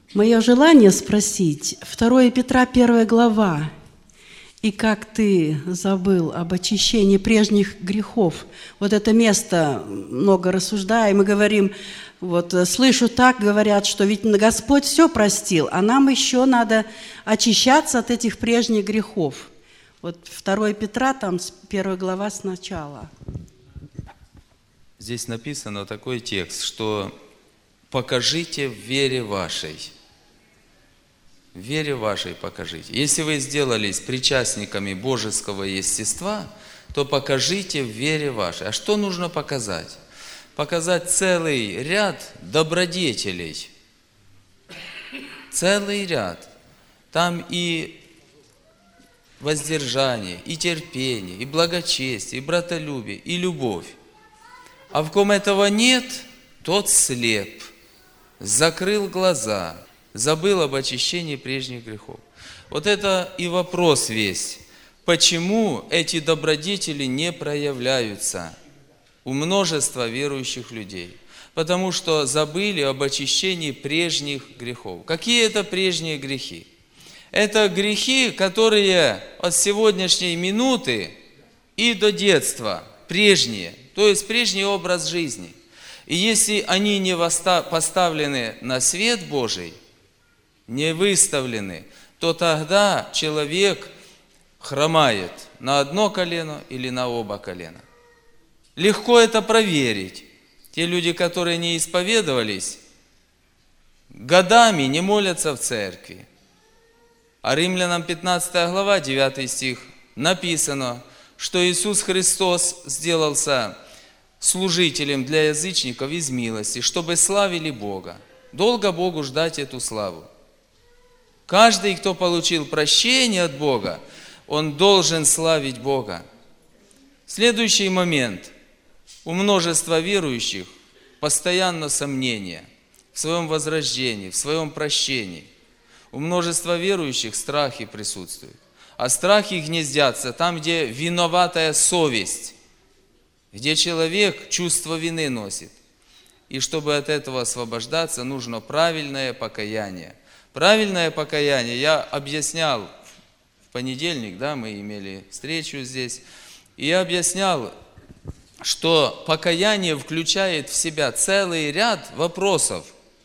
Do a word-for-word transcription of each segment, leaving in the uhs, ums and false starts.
Мое желание спросить, второе Петра, первая глава, «И как ты забыл об очищении прежних грехов». Вот это место много рассуждаем и говорим, вот слышу так, говорят, что ведь Господь все простил, а нам еще надо очищаться от этих прежних грехов. Вот второе Петра, там первая глава сначала. Здесь написано такой текст, что «покажите в вере вашей». В вере вашей покажите. Если вы сделались причастниками божеского естества, то покажите в вере вашей. А что нужно показать? Показать целый ряд добродетелей. Целый ряд. Там и воздержание, и терпение, и благочестие, и братолюбие, и любовь. А в ком этого нет, тот слеп, закрыл глаза, забыл об очищении прежних грехов. Вот это и вопрос весь. Почему эти добродетели не проявляются у множества верующих людей? Потому что забыли об очищении прежних грехов. Какие это прежние грехи? Это грехи, которые от сегодняшней минуты и до детства прежние, то есть прежний образ жизни. И если они не поставлены на свет Божий, не выставлены, то тогда человек хромает на одно колено или на оба колена. Легко это проверить. Те люди, которые не исповедовались, годами не молятся в церкви. А Римлянам пятнадцатая глава, девятый стих, написано, что Иисус Христос сделался служителем для язычников из милости, чтобы славили Бога. Долго Богу ждать эту славу. Каждый, кто получил прощение от Бога, он должен славить Бога. Следующий момент. У множества верующих постоянно сомнения в своем возрождении, в своем прощении. У множества верующих страхи присутствуют. А страхи гнездятся там, где виноватая совесть, где человек чувство вины носит. И чтобы от этого освобождаться, нужно правильное покаяние. Правильное покаяние я объяснял в понедельник, да, мы имели встречу здесь, и я объяснял, что покаяние включает в себя целый ряд вопросов.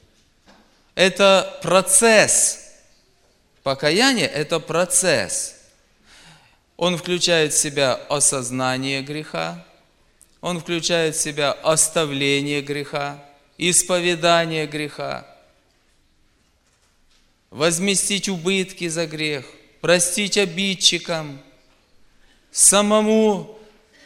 Это процесс. Покаяние – это процесс. Он включает в себя осознание греха, он включает в себя оставление греха, исповедание греха, возместить убытки за грех, простить обидчикам, самому,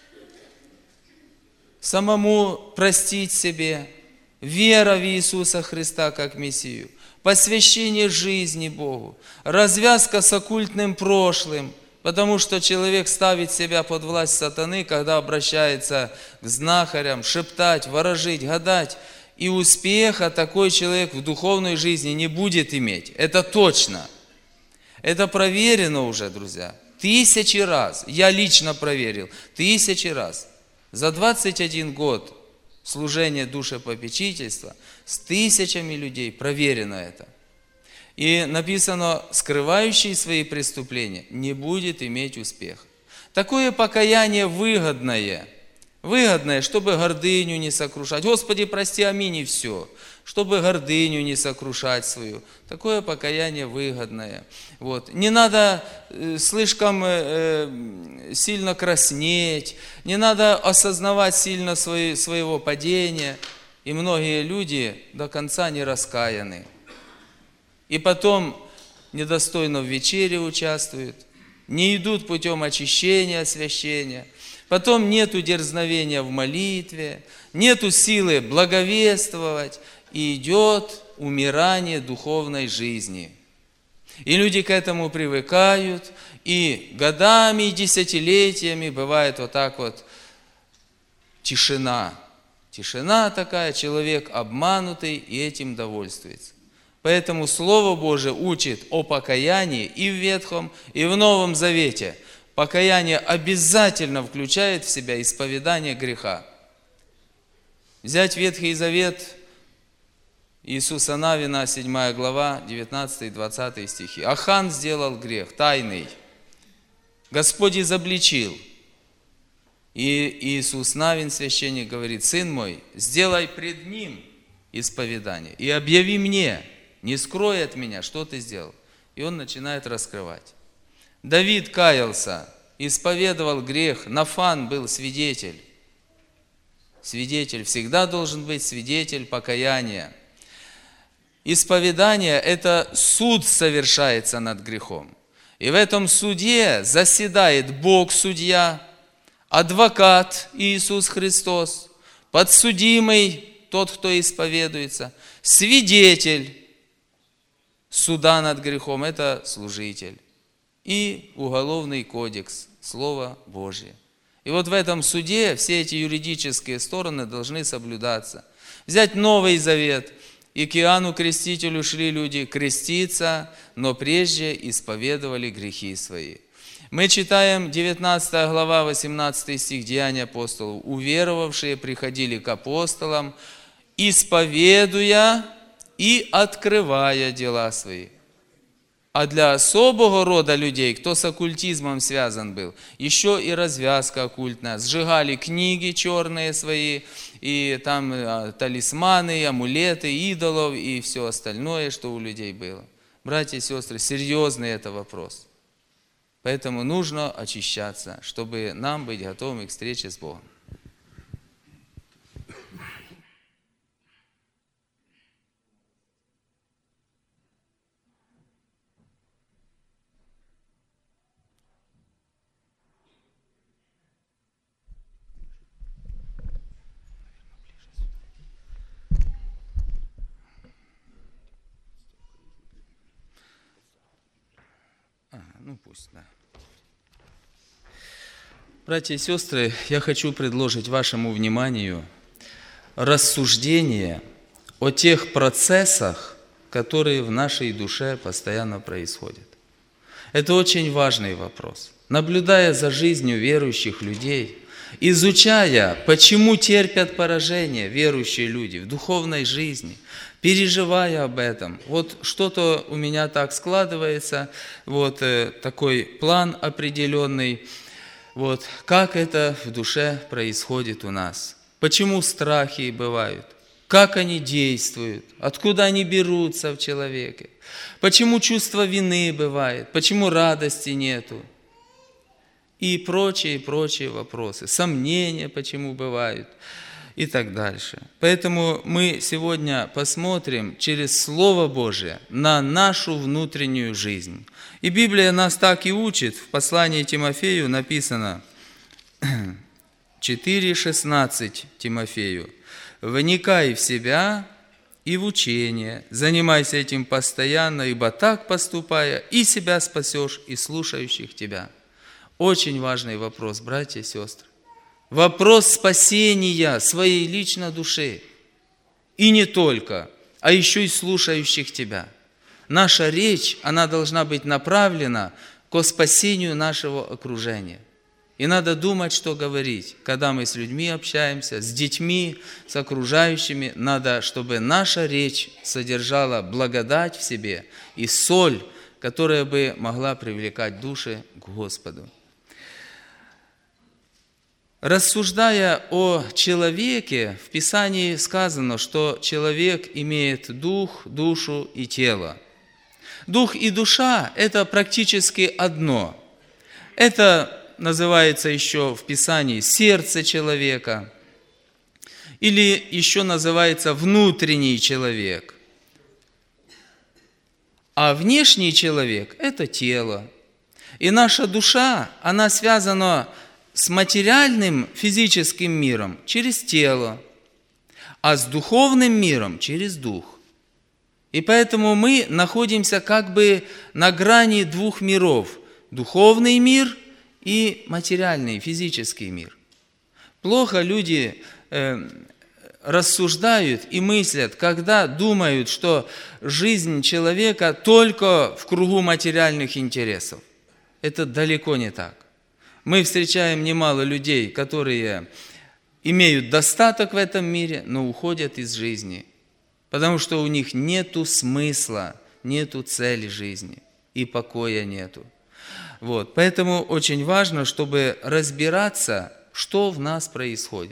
самому простить себе, вера в Иисуса Христа как Мессию, посвящение жизни Богу, развязка с оккультным прошлым, потому что человек ставит себя под власть сатаны, когда обращается к знахарям, шептать, ворожить, гадать, и успеха такой человек в духовной жизни не будет иметь. Это точно. Это проверено уже, друзья. Тысячи раз. Я лично проверил. Тысячи раз. За двадцать один год служения душепопечительства с тысячами людей проверено это. И написано, скрывающий свои преступления не будет иметь успеха. Такое покаяние выгодное. Выгодное, чтобы гордыню не сокрушать. Господи, прости, аминь, и все. Чтобы гордыню не сокрушать свою. Такое покаяние выгодное. Вот. Не надо э, слишком э, сильно краснеть, не надо осознавать сильно свои, своего падения. И многие люди до конца не раскаяны. И потом недостойно в вечере участвуют, не идут путем очищения, освящения. Потом нету дерзновения в молитве, нету силы благовествовать, и идет умирание духовной жизни. И люди к этому привыкают, и годами, и десятилетиями бывает вот так вот тишина. Тишина такая, человек обманутый и этим довольствуется. Поэтому Слово Божие учит о покаянии и в Ветхом, и в Новом Завете. Покаяние обязательно включает в себя исповедание греха. Взять Ветхий Завет, Иисуса Навина, седьмая глава, девятнадцатый и двадцатый стихи. Ахан сделал грех, тайный. Господь изобличил. И Иисус Навин, священник, говорит: сын мой, сделай пред ним исповедание и объяви мне, не скрой от меня, что ты сделал. И он начинает раскрывать. Давид каялся, исповедовал грех, Нафан был свидетель. Свидетель всегда должен быть свидетель покаяния. Исповедание – это суд совершается над грехом. И в этом суде заседает Бог-судья, адвокат Иисус Христос, подсудимый, тот, кто исповедуется, свидетель суда над грехом – это служитель, и уголовный кодекс, Слово Божье. И вот в этом суде все эти юридические стороны должны соблюдаться. Взять Новый Завет. И к Иоанну Крестителю шли люди креститься, но прежде исповедовали грехи свои. Мы читаем девятнадцатая глава, восемнадцатый стих Деяния апостолов. Уверовавшие приходили к апостолам, исповедуя и открывая дела свои. А для особого рода людей, кто с оккультизмом связан был, еще и развязка оккультная. Сжигали книги черные свои, и там талисманы, амулеты, идолов и все остальное, что у людей было. Братья и сестры, серьезный это вопрос. Поэтому нужно очищаться, чтобы нам быть готовыми к встрече с Богом. Ну пусть, да. Братья и сестры, я хочу предложить вашему вниманию рассуждение о тех процессах, которые в нашей душе постоянно происходят. Это очень важный вопрос. Наблюдая за жизнью верующих людей, изучая, почему терпят поражение верующие люди в духовной жизни, переживая об этом. Вот что-то у меня так складывается, вот э, такой план определенный, вот как это в душе происходит у нас. Почему страхи бывают, как они действуют, откуда они берутся в человеке, почему чувство вины бывает, почему радости нету. И прочие, прочие вопросы, сомнения, почему бывают, и так дальше. Поэтому мы сегодня посмотрим через Слово Божие на нашу внутреннюю жизнь. И Библия нас так и учит. В послании Тимофею написано, четыре шестнадцать Тимофею: «Вникай в себя и в учение, занимайся этим постоянно, ибо так поступая, и себя спасешь, и слушающих тебя». Очень важный вопрос, братья и сестры. Вопрос спасения своей личной души. И не только, а еще и слушающих тебя. Наша речь, она должна быть направлена к спасению нашего окружения. И надо думать, что говорить. Когда мы с людьми общаемся, с детьми, с окружающими, надо, чтобы наша речь содержала благодать в себе и соль, которая бы могла привлекать души к Господу. Рассуждая о человеке, в Писании сказано, что человек имеет дух, душу и тело. Дух и душа – это практически одно. Это называется еще в Писании сердце человека, или еще называется внутренний человек. А внешний человек – это тело. И наша душа, она связана с материальным физическим миром через тело, а с духовным миром через дух. И поэтому мы находимся как бы на грани двух миров – духовный мир и материальный, физический мир. Плохо люди э, рассуждают и мыслят, когда думают, что жизнь человека только в кругу материальных интересов. Это далеко не так. Мы встречаем немало людей, которые имеют достаток в этом мире, но уходят из жизни. потому что у них нету смысла, нету цели жизни и покоя нету. Вот. Поэтому очень важно, чтобы разбираться, что в нас происходит.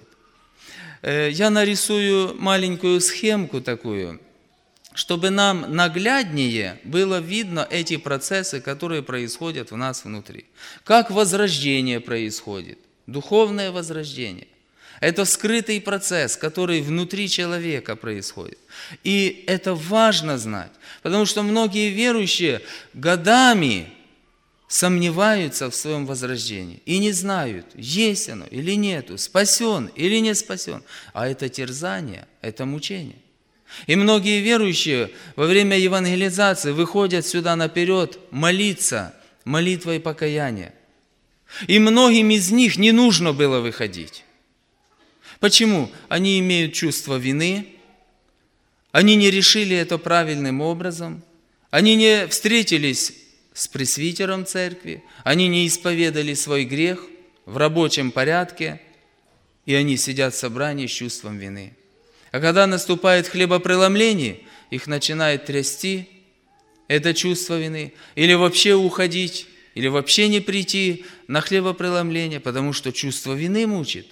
Я нарисую маленькую схемку такую, чтобы нам нагляднее было видно эти процессы, которые происходят в нас внутри. Как возрождение происходит, духовное возрождение. Это скрытый процесс, который внутри человека происходит. И это важно знать, потому что многие верующие годами сомневаются в своем возрождении и не знают, есть оно или нету, спасен или не спасен. А это терзание, это мучение. И многие верующие во время евангелизации выходят сюда наперед молиться молитвой покаяния. И многим из них не нужно было выходить. Почему? Они имеют чувство вины, они не решили это правильным образом, они не встретились с пресвитером церкви, они не исповедали свой грех в рабочем порядке, и они сидят в собрании с чувством вины. А когда наступает хлебопреломление, их начинает трясти это чувство вины, или вообще уходить, или вообще не прийти на хлебопреломление, потому что чувство вины мучит.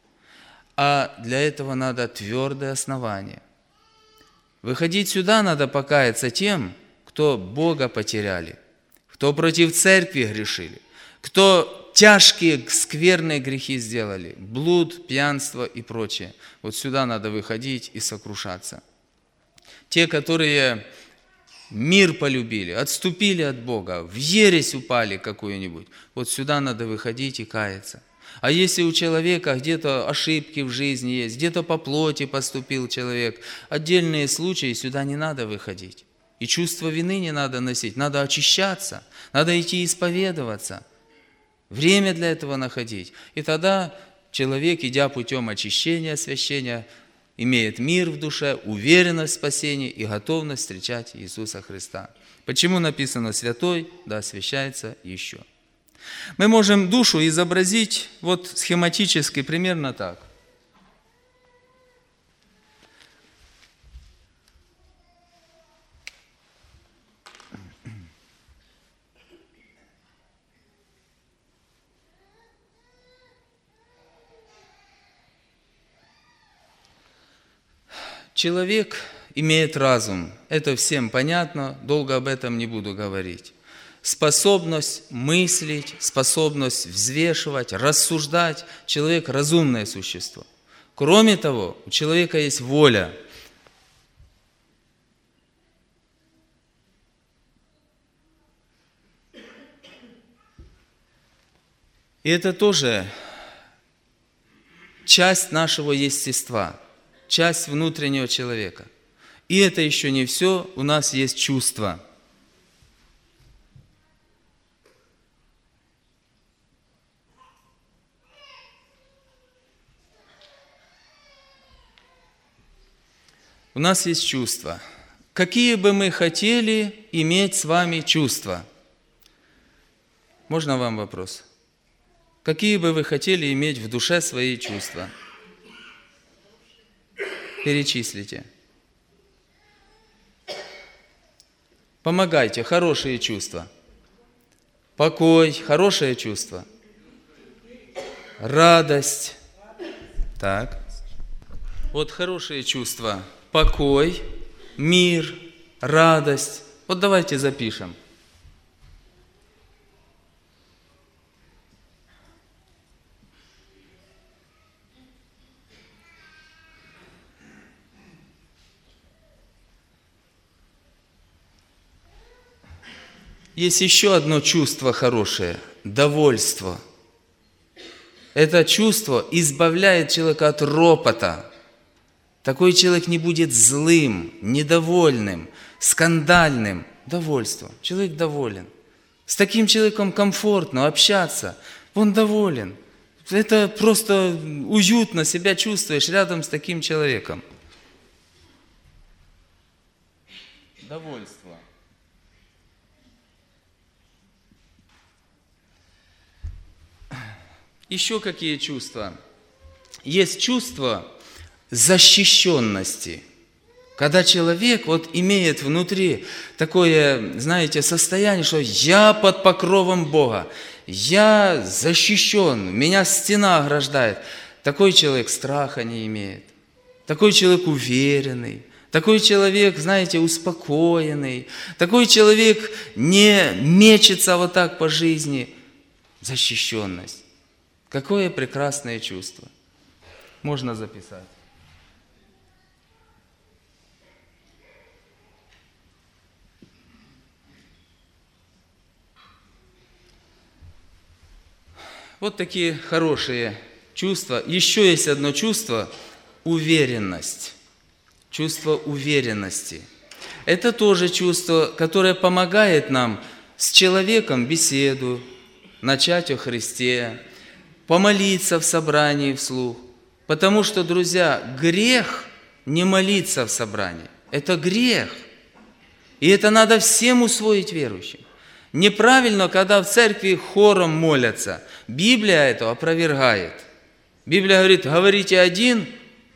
А для этого надо твердое основание. Выходить сюда надо покаяться тем, кто Бога потеряли, кто против церкви грешили, кто тяжкие, скверные грехи сделали, блуд, пьянство и прочее. Вот сюда надо выходить и сокрушаться. Те, которые мир полюбили, отступили от Бога, в ересь упали какую-нибудь, вот сюда надо выходить и каяться. А если у человека где-то ошибки в жизни есть, где-то по плоти поступил человек, отдельные случаи, сюда не надо выходить. И чувство вины не надо носить, надо очищаться, надо идти исповедоваться, время для этого находить. И тогда человек, идя путем очищения, освящения, имеет мир в душе, уверенность в спасении и готовность встречать Иисуса Христа. Почему написано «святой», да освящается еще. Мы можем душу изобразить вот схематически примерно так. Человек имеет разум, это всем понятно, долго об этом не буду говорить. Способность мыслить, способность взвешивать, рассуждать. Человек – разумное существо. Кроме того, у человека есть воля. И это тоже часть нашего естества, часть внутреннего человека. И это еще не все, у нас есть чувства. У нас есть чувства. Какие бы мы хотели иметь с вами чувства? Можно вам вопрос? Какие бы вы хотели иметь в душе свои чувства? Перечислите. Помогайте, хорошие чувства. Покой, хорошее чувство. Радость. Так. Вот хорошие чувства. Покой, мир, радость. Вот давайте запишем. Есть еще одно чувство хорошее – довольство. Это чувство избавляет человека от ропота. Такой человек не будет злым, недовольным, скандальным. Довольство. Человек доволен. С таким человеком комфортно общаться. Он доволен. Это просто уютно себя чувствуешь рядом с таким человеком. Довольство. Еще какие чувства? Есть чувство защищенности. Когда человек вот имеет внутри такое, знаете, состояние, что я под покровом Бога, я защищен, меня стена ограждает. Такой человек страха не имеет. Такой человек уверенный. Такой человек, знаете, успокоенный. Такой человек не мечется вот так по жизни. Защищенность. Какое прекрасное чувство. Можно записать. Вот такие хорошие чувства. Еще есть одно чувство – уверенность. Чувство уверенности. Это тоже чувство, которое помогает нам с человеком беседу, начать о Христе, помолиться в собрании вслух. Потому что, друзья, грех не молиться в собрании. Это грех. И это надо всем усвоить верующим. Неправильно, когда в церкви хором молятся. Библия это опровергает. Библия говорит, говорите один,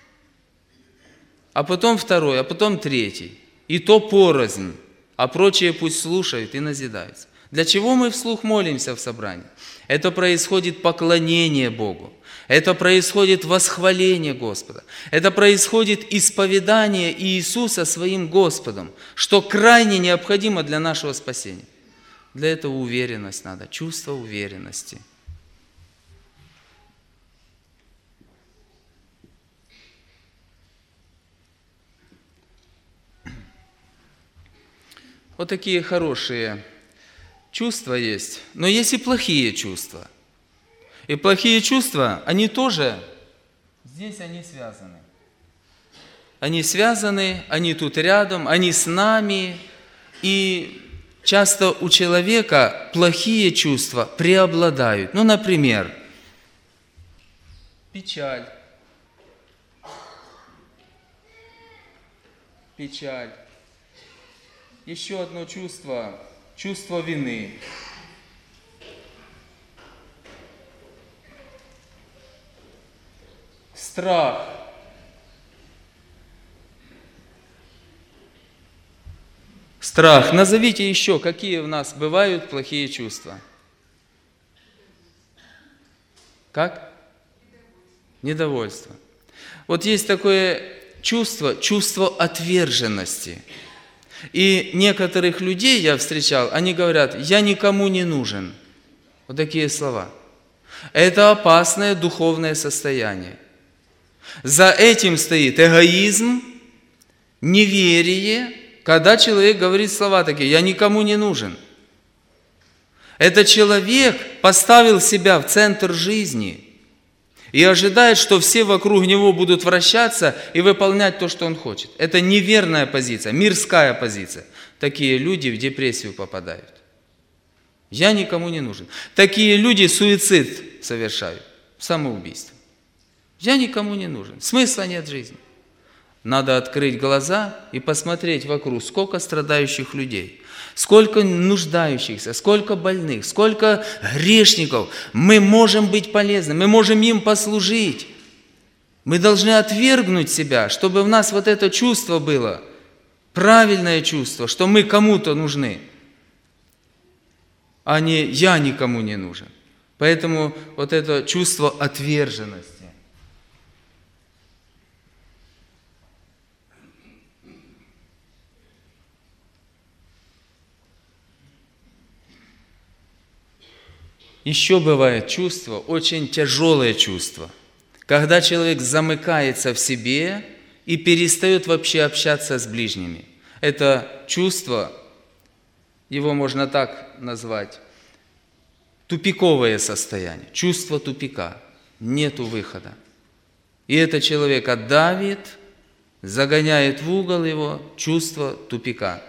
а потом второй, а потом третий. И то порознь, а прочие пусть слушают и назидаются. Для чего мы вслух молимся в собрании? Это происходит поклонение Богу. Это происходит восхваление Господа. Это происходит исповедание Иисуса своим Господом, что крайне необходимо для нашего спасения. Для этого уверенность надо, чувство уверенности. Вот такие хорошие чувства есть, но есть и плохие чувства. И плохие чувства, они тоже, здесь они связаны. Они связаны, они тут рядом, они с нами. И часто у человека плохие чувства преобладают. Ну, например, печаль. Печаль. Еще одно чувство, чувство вины. Страх. Страх. Назовите еще, какие у нас бывают плохие чувства. Как? Недовольство. Вот есть такое чувство, чувство отверженности. И некоторых людей я встречал, они говорят, я никому не нужен. Вот такие слова. Это опасное духовное состояние. За этим стоит эгоизм, неверие, когда человек говорит слова такие, я никому не нужен. Этот человек поставил себя в центр жизни и ожидает, что все вокруг него будут вращаться и выполнять то, что он хочет. Это неверная позиция, мирская позиция. Такие люди в депрессию попадают. Я никому не нужен. Такие люди суицид совершают, самоубийство. Я никому не нужен. Смысла нет в жизни. Надо открыть глаза и посмотреть вокруг, сколько страдающих людей, сколько нуждающихся, сколько больных, сколько грешников. Мы можем быть полезны, мы можем им послужить. Мы должны отвергнуть себя, чтобы в нас вот это чувство было, правильное чувство, что мы кому-то нужны, а не я никому не нужен. Поэтому вот это чувство отверженности. Еще бывает чувство, очень тяжелое чувство, когда человек замыкается в себе и перестает вообще общаться с ближними. Это чувство, его можно так назвать, тупиковое состояние, чувство тупика, нету выхода. И это человека давит, загоняет в угол его чувство тупика.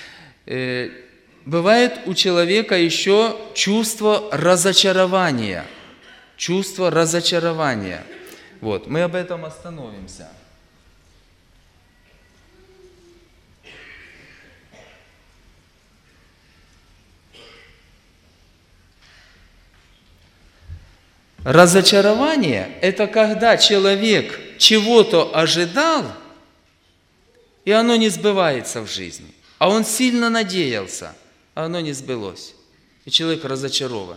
Бывает у человека еще чувство разочарования. Чувство разочарования. Вот, мы об этом остановимся. Разочарование – это когда человек чего-то ожидал и оно не сбывается в жизни. А он сильно надеялся, а оно не сбылось. И человек разочарован.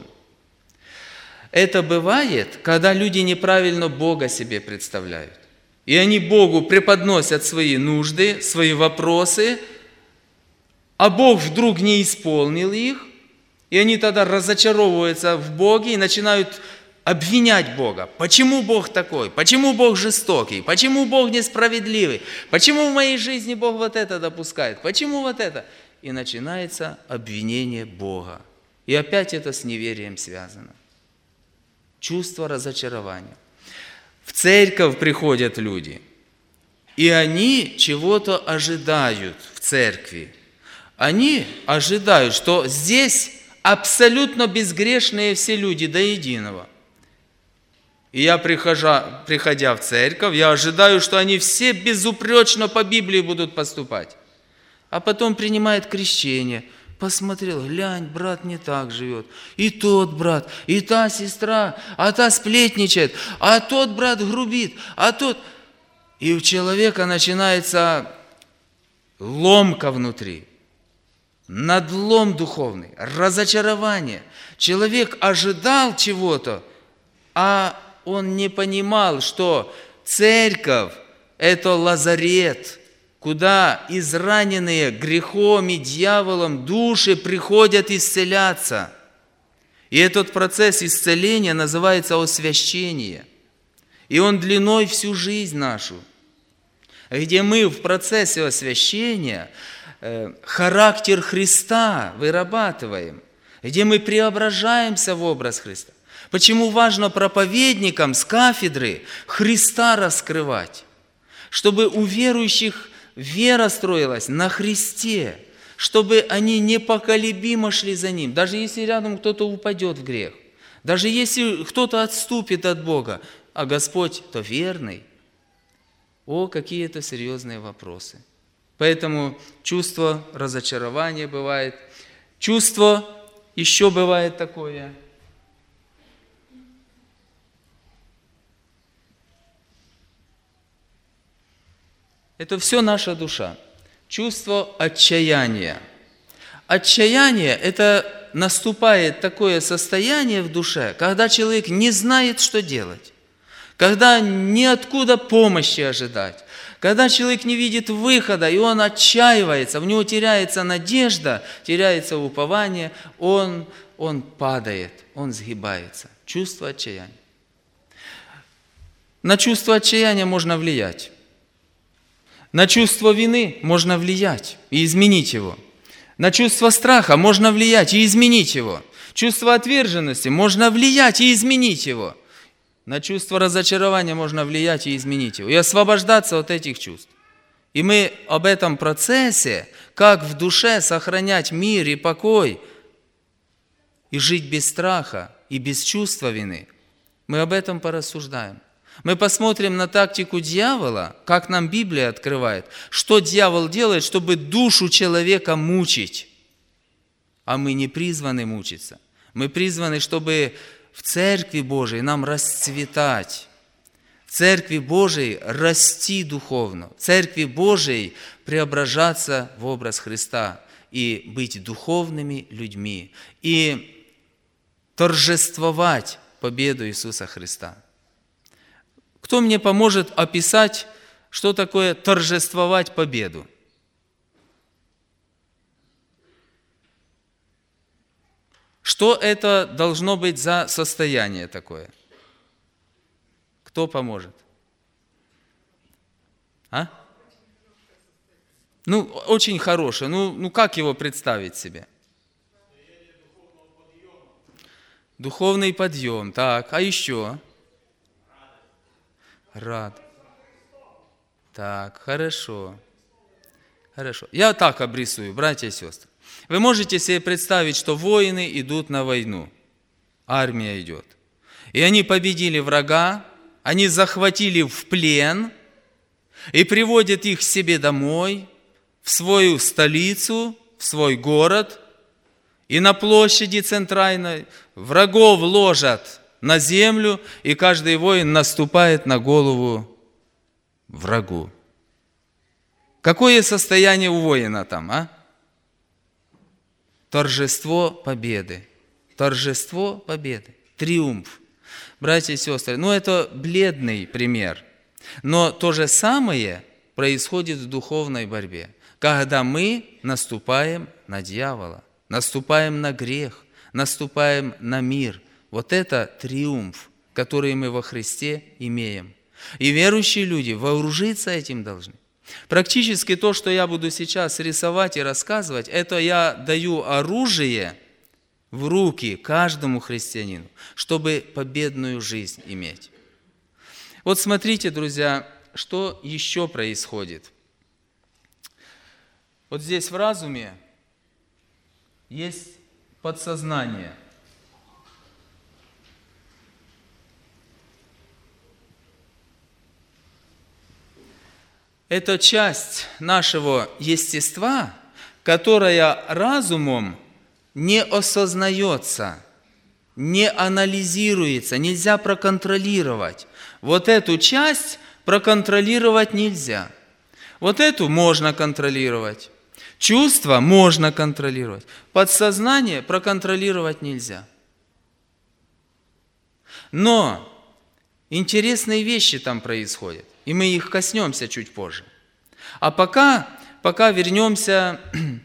Это бывает, когда люди неправильно Бога себе представляют. И они Богу преподносят свои нужды, свои вопросы, а Бог вдруг не исполнил их, и они тогда разочаровываются в Боге и начинают обвинять Бога. Почему Бог такой? Почему Бог жестокий? Почему Бог несправедливый? Почему в моей жизни Бог вот это допускает? Почему вот это? И начинается обвинение Бога. И опять это с неверием связано. Чувство разочарования. В церковь приходят люди, и они чего-то ожидают в церкви. Они ожидают, что здесь абсолютно безгрешные все люди до единого. И я, прихожа, приходя в церковь, я ожидаю, что они все безупречно по Библии будут поступать. А потом принимает крещение. Посмотрел, глянь, брат не так живет. И тот брат, и та сестра, а та сплетничает, а тот брат грубит, а тот... И у человека начинается ломка внутри. Надлом духовный, разочарование. Человек ожидал чего-то, а он не понимал, что церковь – это лазарет, куда израненные грехом и дьяволом души приходят исцеляться. И этот процесс исцеления называется освящение. И он длиной всю жизнь нашу, где мы в процессе освящения характер Христа вырабатываем, где мы преображаемся в образ Христа. Почему важно проповедникам с кафедры Христа раскрывать? Чтобы у верующих вера строилась на Христе, чтобы они непоколебимо шли за Ним. Даже если рядом кто-то упадет в грех, даже если кто-то отступит от Бога, а Господь то верный. О, какие это серьезные вопросы. Поэтому чувство разочарования бывает. Чувство еще бывает такое. Это все наша душа. Чувство отчаяния. Отчаяние – это наступает такое состояние в душе, когда человек не знает, что делать, когда ниоткуда помощи ожидать, когда человек не видит выхода, и он отчаивается, в него теряется надежда, теряется упование, он, он падает, он сгибается. Чувство отчаяния. На чувство отчаяния можно влиять. На чувство вины можно влиять и изменить его. На чувство страха можно влиять и изменить его. Чувство отверженности можно влиять и изменить его. На чувство разочарования можно влиять и изменить его. И освобождаться от этих чувств. И мы об этом процессе, как в душе сохранять мир и покой, и жить без страха и без чувства вины, мы об этом порассуждаем. Мы посмотрим на тактику дьявола, как нам Библия открывает, что дьявол делает, чтобы душу человека мучить. А мы не призваны мучиться. Мы призваны, чтобы в Церкви Божией нам расцветать. В Церкви Божией расти духовно. В Церкви Божией преображаться в образ Христа и быть духовными людьми. И торжествовать победу Иисуса Христа. Кто мне поможет описать, что такое торжествовать победу? Что это должно быть за состояние такое? Кто поможет? А? Ну, очень хорошее. Ну, ну как его представить себе? Духовный подъем. Так, а еще? Рад. Так, хорошо. Хорошо. Я так обрисую, братья и сестры. Вы можете себе представить, что воины идут на войну. Армия идет. И они победили врага, они захватили в плен и приводят их к себе домой, в свою столицу, в свой город. И на площади центральной врагов ложат на землю, и каждый воин наступает на голову врагу. Какое состояние у воина там, а? Торжество победы. Торжество победы. Триумф. Братья и сестры, ну это бледный пример. Но то же самое происходит в духовной борьбе. Когда мы наступаем на дьявола, наступаем на грех, наступаем на мир. Вот это триумф, который мы во Христе имеем. И верующие люди вооружиться этим должны. Практически то, что я буду сейчас рисовать и рассказывать, это я даю оружие в руки каждому христианину, чтобы победную жизнь иметь. Вот смотрите, друзья, что еще происходит. Вот здесь в разуме есть подсознание. Это часть нашего естества, которая разумом не осознается, не анализируется, нельзя проконтролировать. Вот эту часть проконтролировать нельзя. Вот эту можно контролировать. Чувства можно контролировать. Подсознание проконтролировать нельзя. Но интересные вещи там происходят. И мы их коснемся чуть позже. А пока, пока вернемся,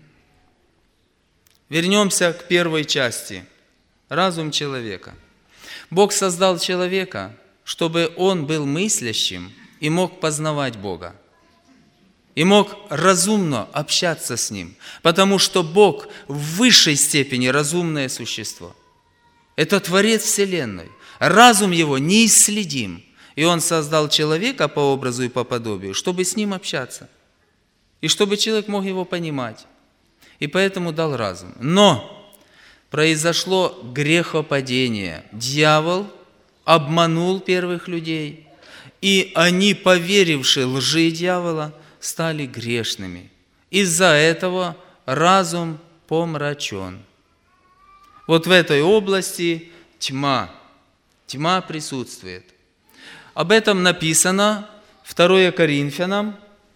вернемся к первой части. Разум человека. Бог создал человека, чтобы он был мыслящим и мог познавать Бога. И мог разумно общаться с Ним. Потому что Бог в высшей степени разумное существо. Это Творец Вселенной. Разум Его неисследим. И Он создал человека по образу и по подобию, чтобы с ним общаться. И чтобы человек мог его понимать. И поэтому дал разум. Но произошло грехопадение. Дьявол обманул первых людей. И они, поверивши лжи дьявола, стали грешными. Из-за этого разум помрачен. Вот в этой области тьма. Тьма присутствует. Об этом написано второе Коринфянам,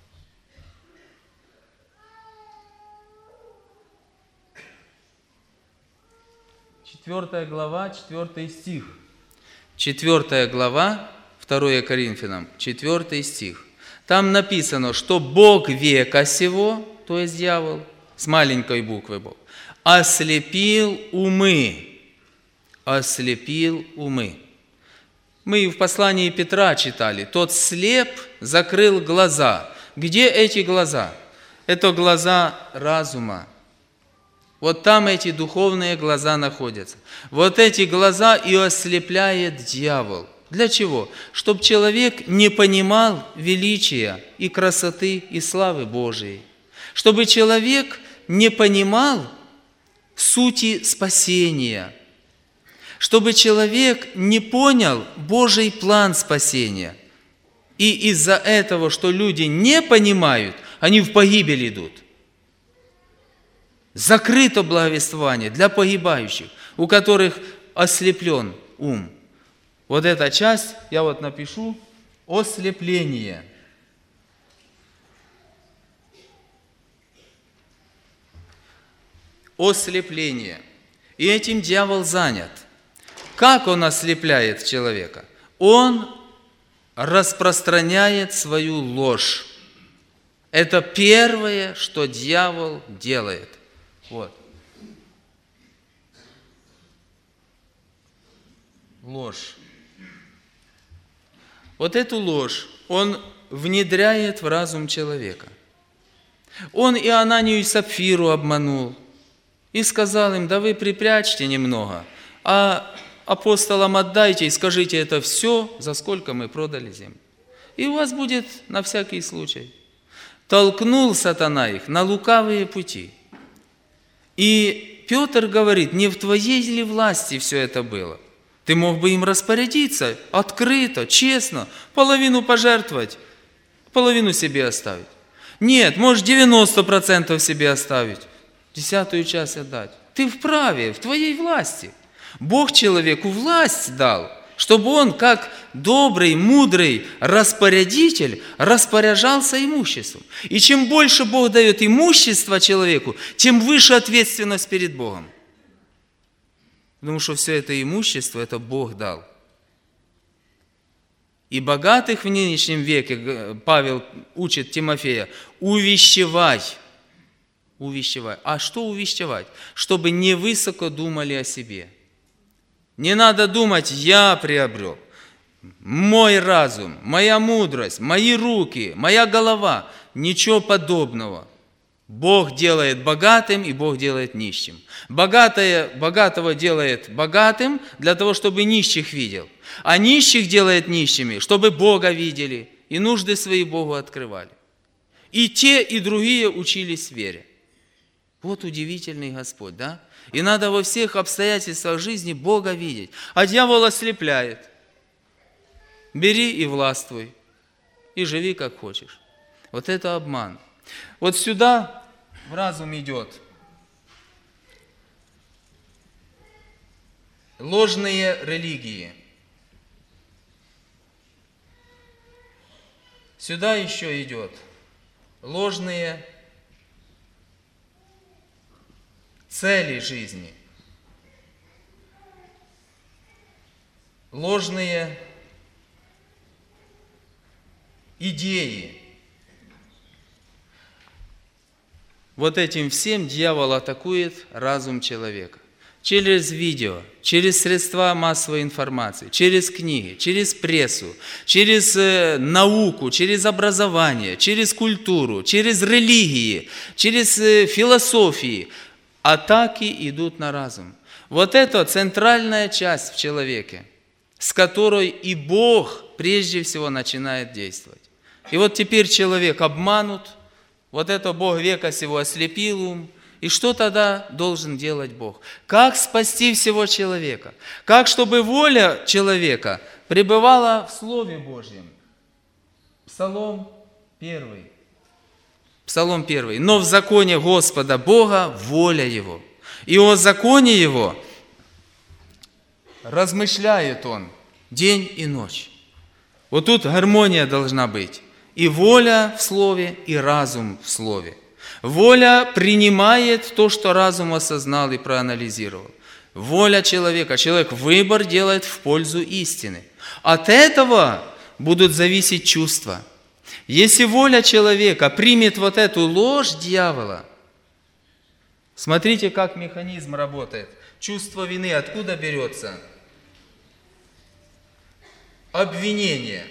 четвёртая глава, четвёртый стих. четвёртая глава, второе Коринфянам, четвёртый стих. Там написано, что Бог века сего, то есть дьявол, с маленькой буквы Бог, ослепил умы, ослепил умы. Мы в послании Петра читали, тот слеп закрыл глаза. Где эти глаза? Это глаза разума. Вот там эти духовные глаза находятся. Вот эти глаза и ослепляет дьявол. Для чего? Чтобы человек не понимал величия и красоты и славы Божией. Чтобы человек не понимал сути спасения. Чтобы человек не понял Божий план спасения. И из-за этого, что люди не понимают, они в погибель идут. Закрыто благовествование для погибающих, у которых ослеплен ум. Вот эта часть, я вот напишу, ослепление. Ослепление. И этим дьявол занят. Как он ослепляет человека? Он распространяет свою ложь. Это первое, что дьявол делает. Вот. Ложь. Вот эту ложь он внедряет в разум человека. Он и Ананию, и Сапфиру обманул. И сказал им, да вы припрячьте немного, а апостолам отдайте и скажите это все, за сколько мы продали землю. И у вас будет на всякий случай. Толкнул сатана их на лукавые пути. И Петр говорит, не в твоей ли власти все это было? Ты мог бы им распорядиться открыто, честно, половину пожертвовать, половину себе оставить. Нет, можешь девяносто процентов себе оставить, десятую часть отдать. Ты вправе, в твоей власти. Бог человеку власть дал, чтобы он, как добрый, мудрый распорядитель, распоряжался имуществом. И чем больше Бог дает имущества человеку, тем выше ответственность перед Богом. Потому что все это имущество, это Бог дал. И богатых в нынешнем веке, Павел учит Тимофея, увещевай. Увещевай. А что увещевать? Чтобы не высоко думали о себе. Не надо думать, я приобрел. Мой разум, моя мудрость, мои руки, моя голова. Ничего подобного. Бог делает богатым, и Бог делает нищим. Богатое, богатого делает богатым для того, чтобы нищих видел. А нищих делает нищими, чтобы Бога видели и нужды свои Богу открывали. И те, и другие учились вере. Вот удивительный Господь, да? И надо во всех обстоятельствах жизни Бога видеть. А дьявол ослепляет. Бери и властвуй, и живи как хочешь. Вот это обман. Вот сюда в разум идет ложные религии. Сюда еще идет ложные цели жизни, ложные идеи. Вот этим всем дьявол атакует разум человека. Через видео, через средства массовой информации, через книги, через прессу, через э, науку, через образование, через культуру, через религии, через э, философии. Атаки идут на разум. Вот это центральная часть в человеке, с которой и Бог прежде всего начинает действовать. И вот теперь человек обманут, вот это Бог века сего ослепил ум. И что тогда должен делать Бог? Как спасти всего человека? Как, чтобы воля человека пребывала в Слове Божьем? Псалом первый. Псалом первый. Но в законе Господа Бога воля Его. И о законе Его размышляет Он день и ночь. Вот тут гармония должна быть. И воля в Слове, и разум в Слове. Воля принимает то, что разум осознал и проанализировал. Воля человека. Человек выбор делает в пользу истины. От этого будут зависеть чувства. Если воля человека примет вот эту ложь дьявола, смотрите, как механизм работает. Чувство вины откуда берется? Обвинение.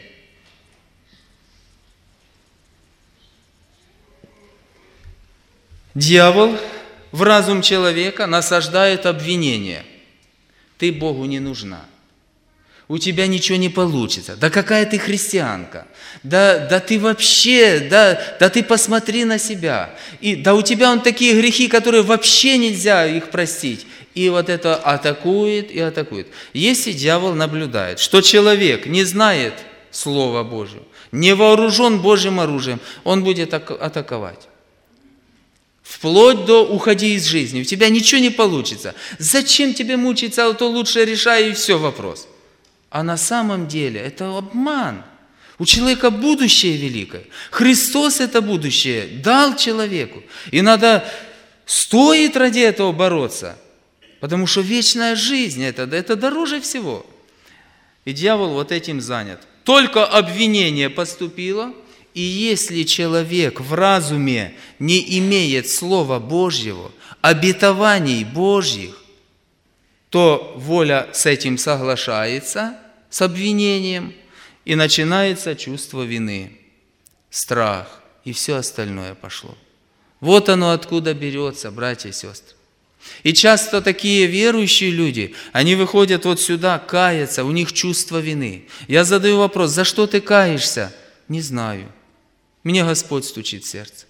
Дьявол в разум человека насаждает обвинение. Ты Богу не нужна. У тебя ничего не получится. Да какая ты христианка. Да, да ты вообще, да, да ты посмотри на себя. И, да у тебя он такие грехи, которые вообще нельзя их простить. И вот это атакует и атакует. Если дьявол наблюдает, что человек не знает Слова Божьего, не вооружен Божьим оружием, он будет атаковать. Вплоть до уходи из жизни. У тебя ничего не получится. Зачем тебе мучиться, а то лучше решай и все, вопрос. А на самом деле это обман. У человека будущее великое. Христос это будущее дал человеку. И надо, стоит ради этого бороться. Потому что вечная жизнь, это, это дороже всего. И дьявол вот этим занят. Только обвинение поступило, и если человек в разуме не имеет Слова Божьего, обетований Божьих, то воля с этим соглашается, с обвинением, и начинается чувство вины, страх, и все остальное пошло. Вот оно откуда берется, братья и сестры. И часто такие верующие люди, они выходят вот сюда каяться, у них чувство вины. Я задаю вопрос, за что ты каешься? Не знаю. Мне Господь стучит в сердце.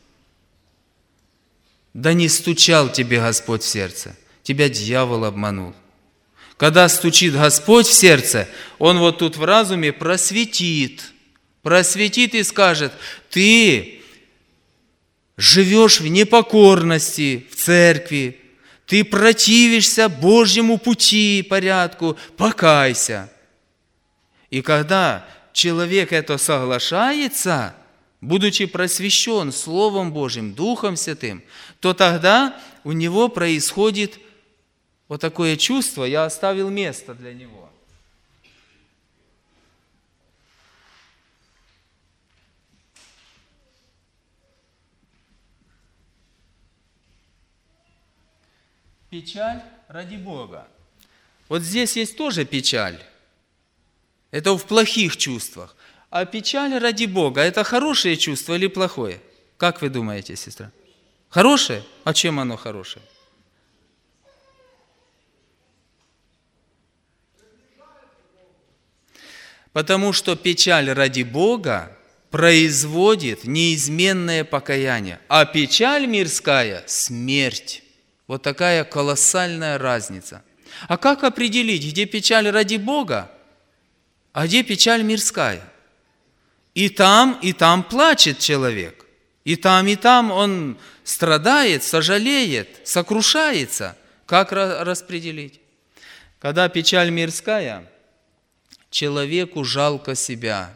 Да не стучал тебе Господь в сердце, тебя дьявол обманул. Когда стучит Господь в сердце, Он вот тут в разуме просветит, просветит и скажет, ты живешь в непокорности в церкви, ты противишься Божьему пути, порядку, покайся. И когда человек это соглашается, будучи просвещен Словом Божьим, Духом Святым, то тогда у него происходит вот такое чувство, я оставил место для него. Печаль ради Бога. Вот здесь есть тоже печаль. Это в плохих чувствах. А печаль ради Бога – это хорошее чувство или плохое? Как вы думаете, сестра? Хорошее? А чем оно хорошее? Потому что печаль ради Бога производит неизменное покаяние, а печаль мирская – смерть. Вот такая колоссальная разница. А как определить, где печаль ради Бога, а где печаль мирская? И там, и там плачет человек. И там, и там он страдает, сожалеет, сокрушается. Как распределить? Когда печаль мирская, человеку жалко себя.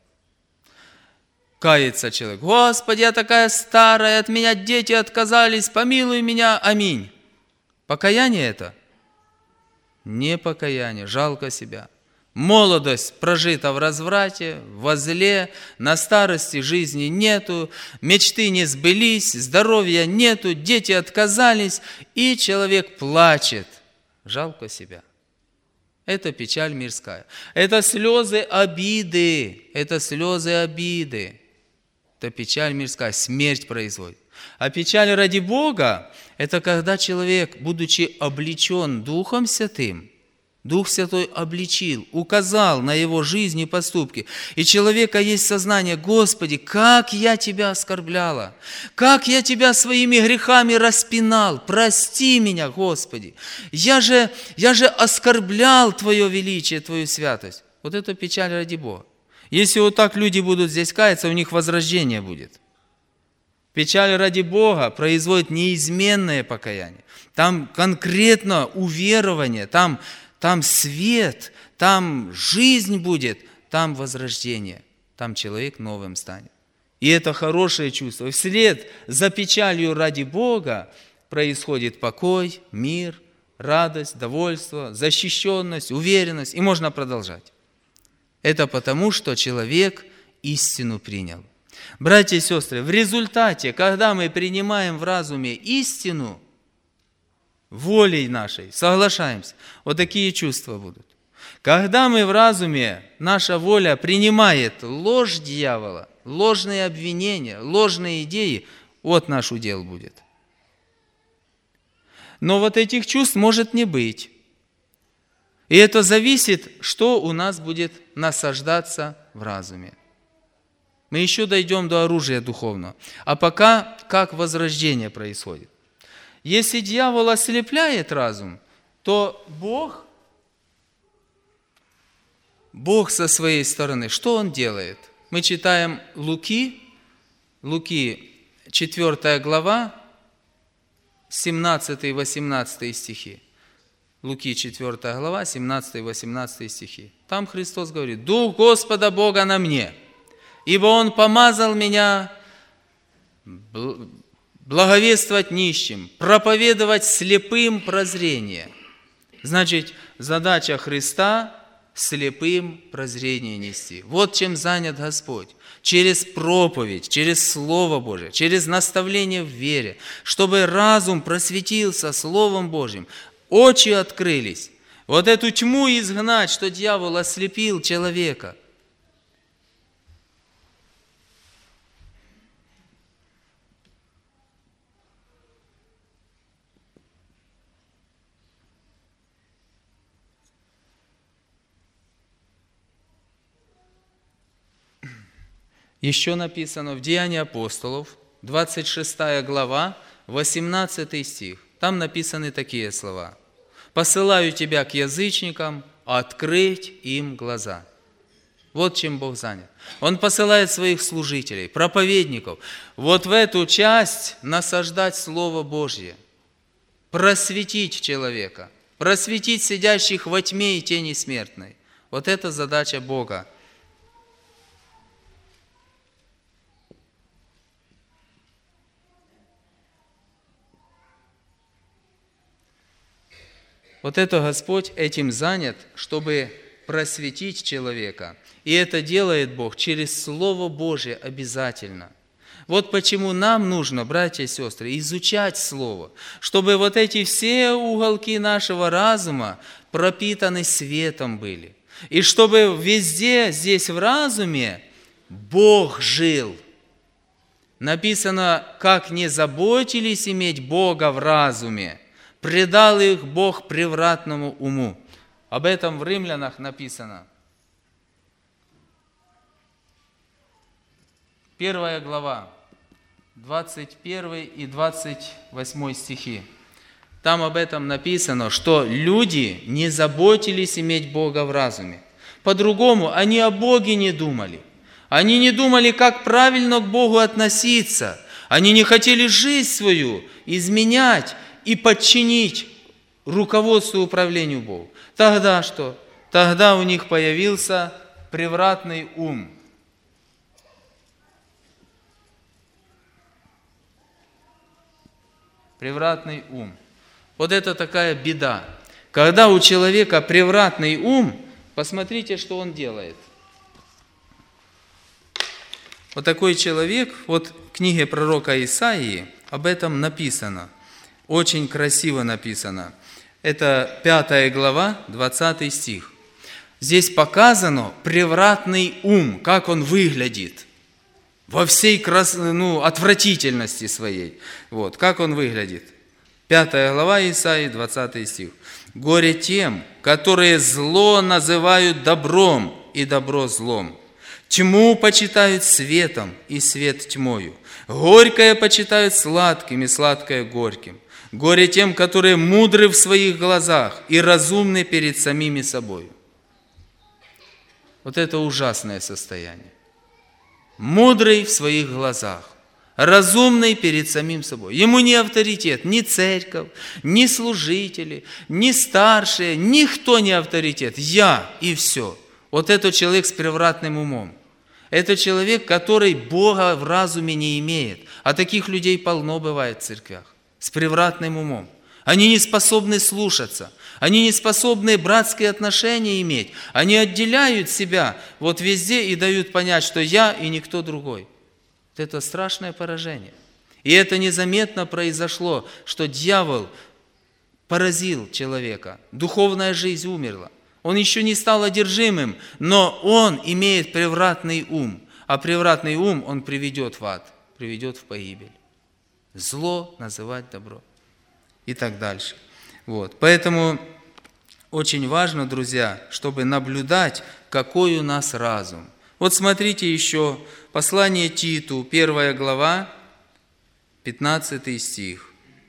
Кается человек. Господи, я такая старая, от меня дети отказались, помилуй меня, аминь. Покаяние это? Не покаяние, жалко себя. Молодость прожита в разврате, во зле, на старости жизни нету, мечты не сбылись, здоровья нету, дети отказались, и человек плачет. Жалко себя. Это печаль мирская. Это слезы обиды, это слезы обиды. Это печаль мирская, смерть производит. А печаль ради Бога – это когда человек, будучи облечен Духом Святым, Дух Святой обличил, указал на его жизнь и поступки. И у человека есть сознание: Господи, как я Тебя оскорбляла, как я Тебя своими грехами распинал, прости меня, Господи. Я же, я же оскорблял Твое величие, Твою святость. Вот это печаль ради Бога. Если вот так люди будут здесь каяться, у них возрождение будет. Печаль ради Бога производит неизменное покаяние. Там конкретно уверование, там Там свет, там жизнь будет, там возрождение, там человек новым станет. И это хорошее чувство. Вслед за печалью ради Бога происходит покой, мир, радость, довольство, защищенность, уверенность. И можно продолжать. Это потому, что человек истину принял. Братья и сестры, в результате, когда мы принимаем в разуме истину, волей нашей соглашаемся, вот такие чувства будут. Когда мы в разуме, наша воля принимает ложь дьявола, ложные обвинения, ложные идеи, вот наш удел будет. Но вот этих чувств может не быть. И это зависит, что у нас будет насаждаться в разуме. Мы еще дойдем до оружия духовного. А пока как возрождение происходит. Если дьявол ослепляет разум, то Бог, Бог со своей стороны, что Он делает? Мы читаем Луки, Луки четвёртая глава, семнадцатый-восемнадцатый стихи. Луки четвёртая глава, семнадцатый-восемнадцатый стихи. Там Христос говорит: «Дух Господа Бога на мне, ибо Он помазал меня благовествовать нищим, проповедовать слепым прозрение». Значит, задача Христа – слепым прозрение нести. Вот чем занят Господь. Через проповедь, через Слово Божие, через наставление в вере, чтобы разум просветился Словом Божьим, очи открылись. Вот эту тьму изгнать, что дьявол ослепил человека. Еще написано в Деянии апостолов, двадцать шестая глава, восемнадцатый стих. Там написаны такие слова: «Посылаю тебя к язычникам, открыть им глаза». Вот чем Бог занят. Он посылает своих служителей, проповедников, вот в эту часть насаждать Слово Божье, просветить человека, просветить сидящих во тьме и тени смертной. Вот это задача Бога. Вот это Господь этим занят, чтобы просветить человека. И это делает Бог через Слово Божие обязательно. Вот почему нам нужно, братья и сестры, изучать Слово, чтобы вот эти все уголки нашего разума пропитаны светом были. И чтобы везде здесь в разуме Бог жил. Написано, как не заботились иметь Бога в разуме, предал их Бог превратному уму. Об этом в Римлянах написано. Первая глава, двадцать первый и двадцать восьмой стихи. Там об этом написано, что люди не заботились иметь Бога в разуме. По-другому, они о Боге не думали. Они не думали, как правильно к Богу относиться. Они не хотели жизнь свою изменять и подчинить руководству и управлению Богу. Тогда что? Тогда у них появился превратный ум. Превратный ум. Вот это такая беда. Когда у человека превратный ум, посмотрите, что он делает. Вот такой человек, вот в книге пророка Исаии об этом написано. Очень красиво написано. Это пятая глава, двадцатый стих. Здесь показано превратный ум, как он выглядит. Во всей крас... ну, отвратительности своей. Вот, как он выглядит. Пятая глава Исаии, двадцатый стих. «Горе тем, которые зло называют добром, и добро злом. Тьму почитают светом, и свет тьмою. Горькое почитают сладким, и сладкое горьким. Горе тем, которые мудры в своих глазах и разумны перед самими собой». Вот это ужасное состояние. Мудрый в своих глазах, разумный перед самим собой. Ему не авторитет, ни церковь, ни служители, ни старшие, никто не авторитет. Я и все. Вот это человек с превратным умом. Это человек, который Бога в разуме не имеет. А таких людей полно бывает в церквях. С превратным умом. Они не способны слушаться. Они не способны братские отношения иметь. Они отделяют себя вот везде и дают понять, что я и никто другой. Это страшное поражение. И это незаметно произошло, что дьявол поразил человека. Духовная жизнь умерла. Он еще не стал одержимым, но он имеет превратный ум. А превратный ум он приведет в ад, приведет в погибель. Зло называть добро. И так дальше. Вот. Поэтому очень важно, друзья, чтобы наблюдать, какой у нас разум. Вот смотрите еще послание Титу, первая глава, пятнадцатый стих.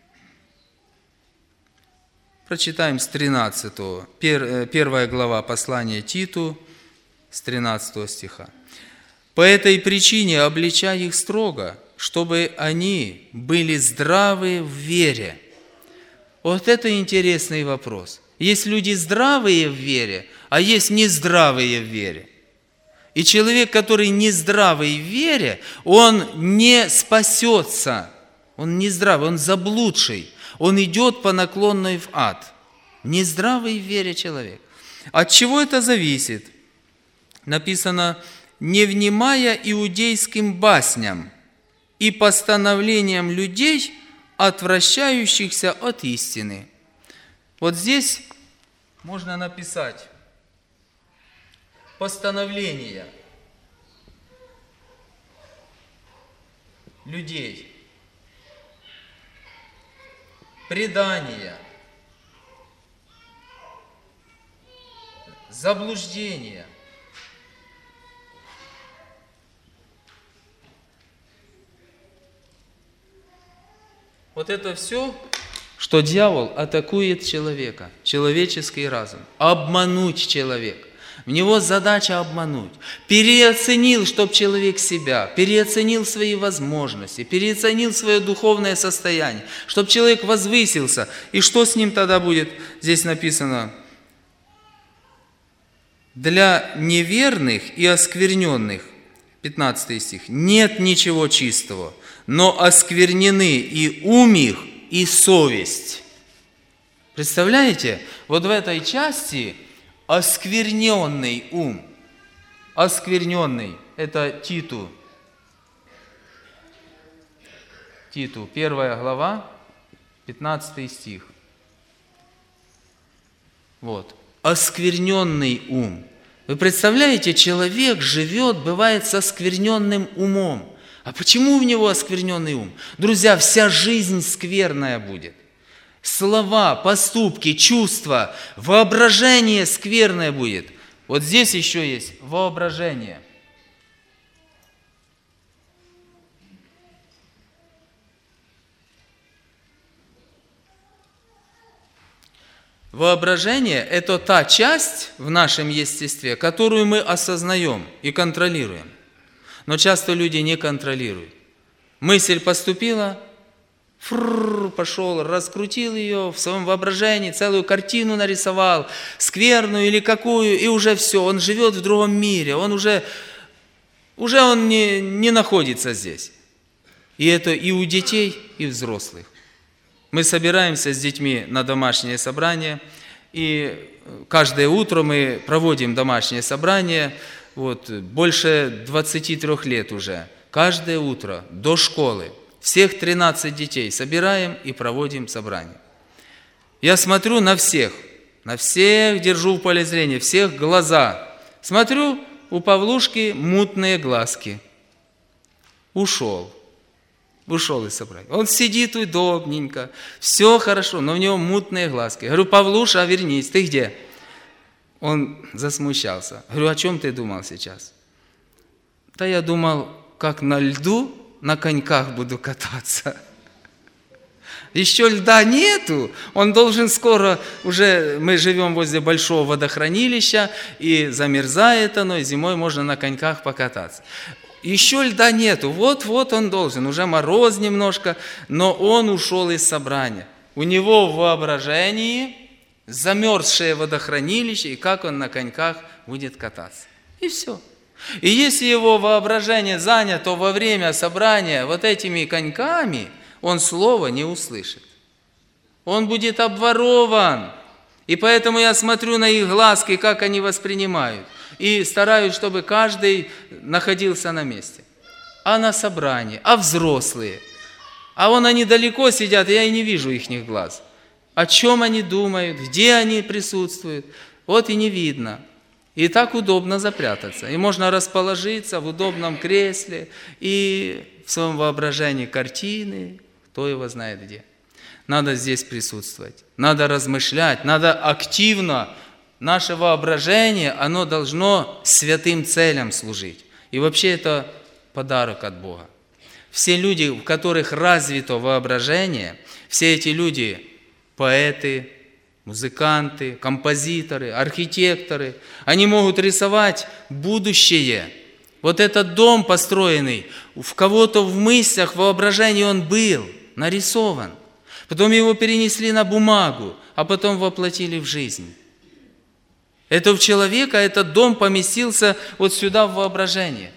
Прочитаем с тринадцатого. Первая глава послания Титу с тринадцатого стиха. «По этой причине обличай их строго, чтобы они были здравы в вере». Вот это интересный вопрос. Есть люди здравые в вере, а есть нездравые в вере. И человек, который нездравый в вере, он не спасется. Он нездравый, он заблудший. Он идет по наклонной в ад. Нездравый в вере человек. От чего это зависит? Написано, не внимая иудейским басням и постановлениям людей, отвращающихся от истины. Вот здесь можно написать постановления людей, предания, заблуждения. Вот это все, что дьявол атакует человека, человеческий разум, обмануть человека. В него задача обмануть. Переоценил, чтоб человек себя, переоценил свои возможности, переоценил свое духовное состояние, чтоб человек возвысился. И что с ним тогда будет? Здесь написано, Для неверных и оскверненных, пятнадцатый стих, нет ничего чистого, но осквернены и ум их, и совесть. Представляете, вот в этой части оскверненный ум, оскверненный, это Титу, Титу, первая глава, пятнадцатый стих. Вот, оскверненный ум. Вы представляете, человек живет, бывает, со оскверненным умом. А почему у него оскверненный ум? Друзья, вся жизнь скверная будет. Слова, поступки, чувства, воображение скверное будет. Вот здесь еще есть воображение. Воображение – это та часть в нашем естестве, которую мы осознаем и контролируем. Но часто люди не контролируют. Мысль поступила, фрррр, пошел, раскрутил ее в своем воображении, целую картину нарисовал, скверную или какую, и уже все, он живет в другом мире, он уже, уже он не, не находится здесь. И это и у детей, и взрослых. Мы собираемся с детьми на домашнее собрание, и каждое утро мы проводим домашнее собрание, вот, больше двадцати трёх лет уже. Каждое утро до школы всех тринадцать детей собираем и проводим собрание. Я смотрю на всех, на всех держу в поле зрения, всех глаза. Смотрю, у Павлушки мутные глазки. Ушел. Ушел из собрания. Он сидит удобненько, все хорошо, но у него мутные глазки. Говорю, Павлуша, вернись, ты где? Он засмущался. Говорю, о чем ты думал сейчас? Да я думал, как на льду на коньках буду кататься. Еще льда нету, он должен скоро, уже мы живем возле большого водохранилища, и замерзает оно, и зимой можно на коньках покататься. Еще льда нету, вот-вот он должен, уже мороз немножко, но он ушел из собрания. У него в воображении замерзшее водохранилище, и как он на коньках будет кататься. И все. И если его воображение занято во время собрания вот этими коньками, он слова не услышит. Он будет обворован. И поэтому я смотрю на их глазки, как они воспринимают. И стараюсь, чтобы каждый находился на месте. А на собрании, а взрослые. А вон они далеко сидят, я и не вижу их глаз. О чем они думают, где они присутствуют. Вот и не видно. И так удобно запрятаться. И можно расположиться в удобном кресле и в своем воображении картины, кто его знает где. Надо здесь присутствовать, надо размышлять, надо активно. Наше воображение, оно должно святым целям служить. И вообще это подарок от Бога. Все люди, в которых развито воображение, все эти люди, поэты, музыканты, композиторы, архитекторы, они могут рисовать будущее. Вот этот дом построенный, в кого-то в мыслях, в воображении он был, нарисован. Потом его перенесли на бумагу, а потом воплотили в жизнь. Это в человека, этот дом поместился вот сюда в воображение.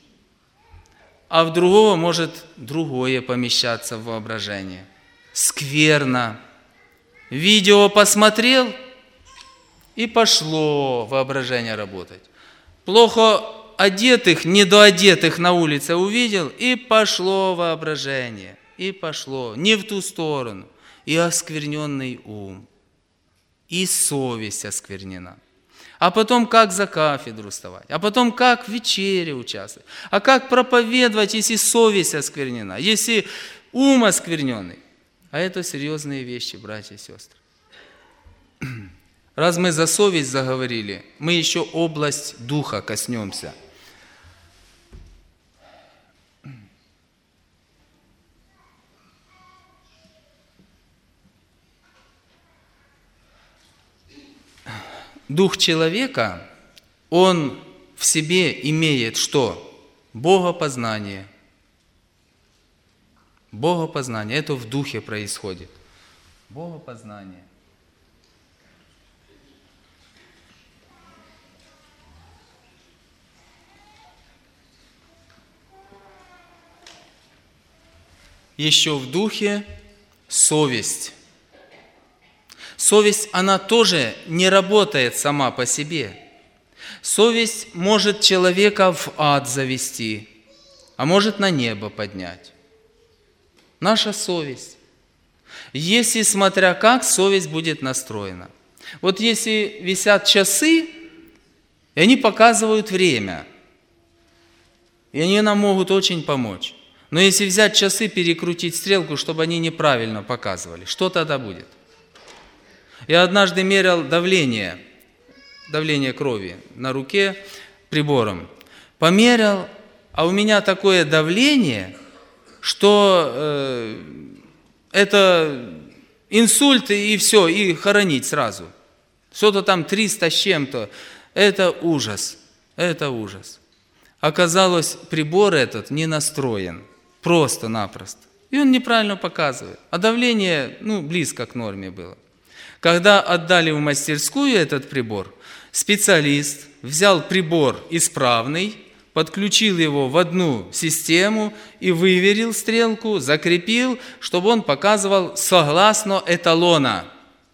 А в другого может другое помещаться в воображение. Скверно. Видео посмотрел, и пошло воображение работать. Плохо одетых, недоодетых на улице увидел, и пошло воображение. И пошло не в ту сторону. И оскверненный ум. И совесть осквернена. А потом как за кафедру вставать, а потом как в вечере участвовать, а как проповедовать, если совесть осквернена, если ум оскверненный. А это серьезные вещи, братья и сестры. Раз мы за совесть заговорили, мы еще область духа коснемся. Дух человека, он в себе имеет что? Богопознание. Богопознание. Это в духе происходит. Богопознание. еще в духе совесть. Совесть, она тоже не работает сама по себе. Совесть может человека в ад завести, а может на небо поднять. Наша совесть. Если, смотря как, совесть будет настроена. Вот если висят часы, и они показывают время, и они нам могут очень помочь. Но если взять часы, перекрутить стрелку, чтобы они неправильно показывали, что тогда будет? Я однажды мерял давление, давление крови на руке прибором. Померял, а у меня такое давление, что э, это инсульт и все, и хоронить сразу. Что-то там триста с чем-то. Это ужас, это ужас. Оказалось, прибор этот не настроен, просто-напросто. И он неправильно показывает. А давление, ну, близко к норме было. Когда отдали в мастерскую этот прибор, специалист взял прибор исправный, подключил его в одну систему и выверил стрелку, закрепил, чтобы он показывал согласно эталона.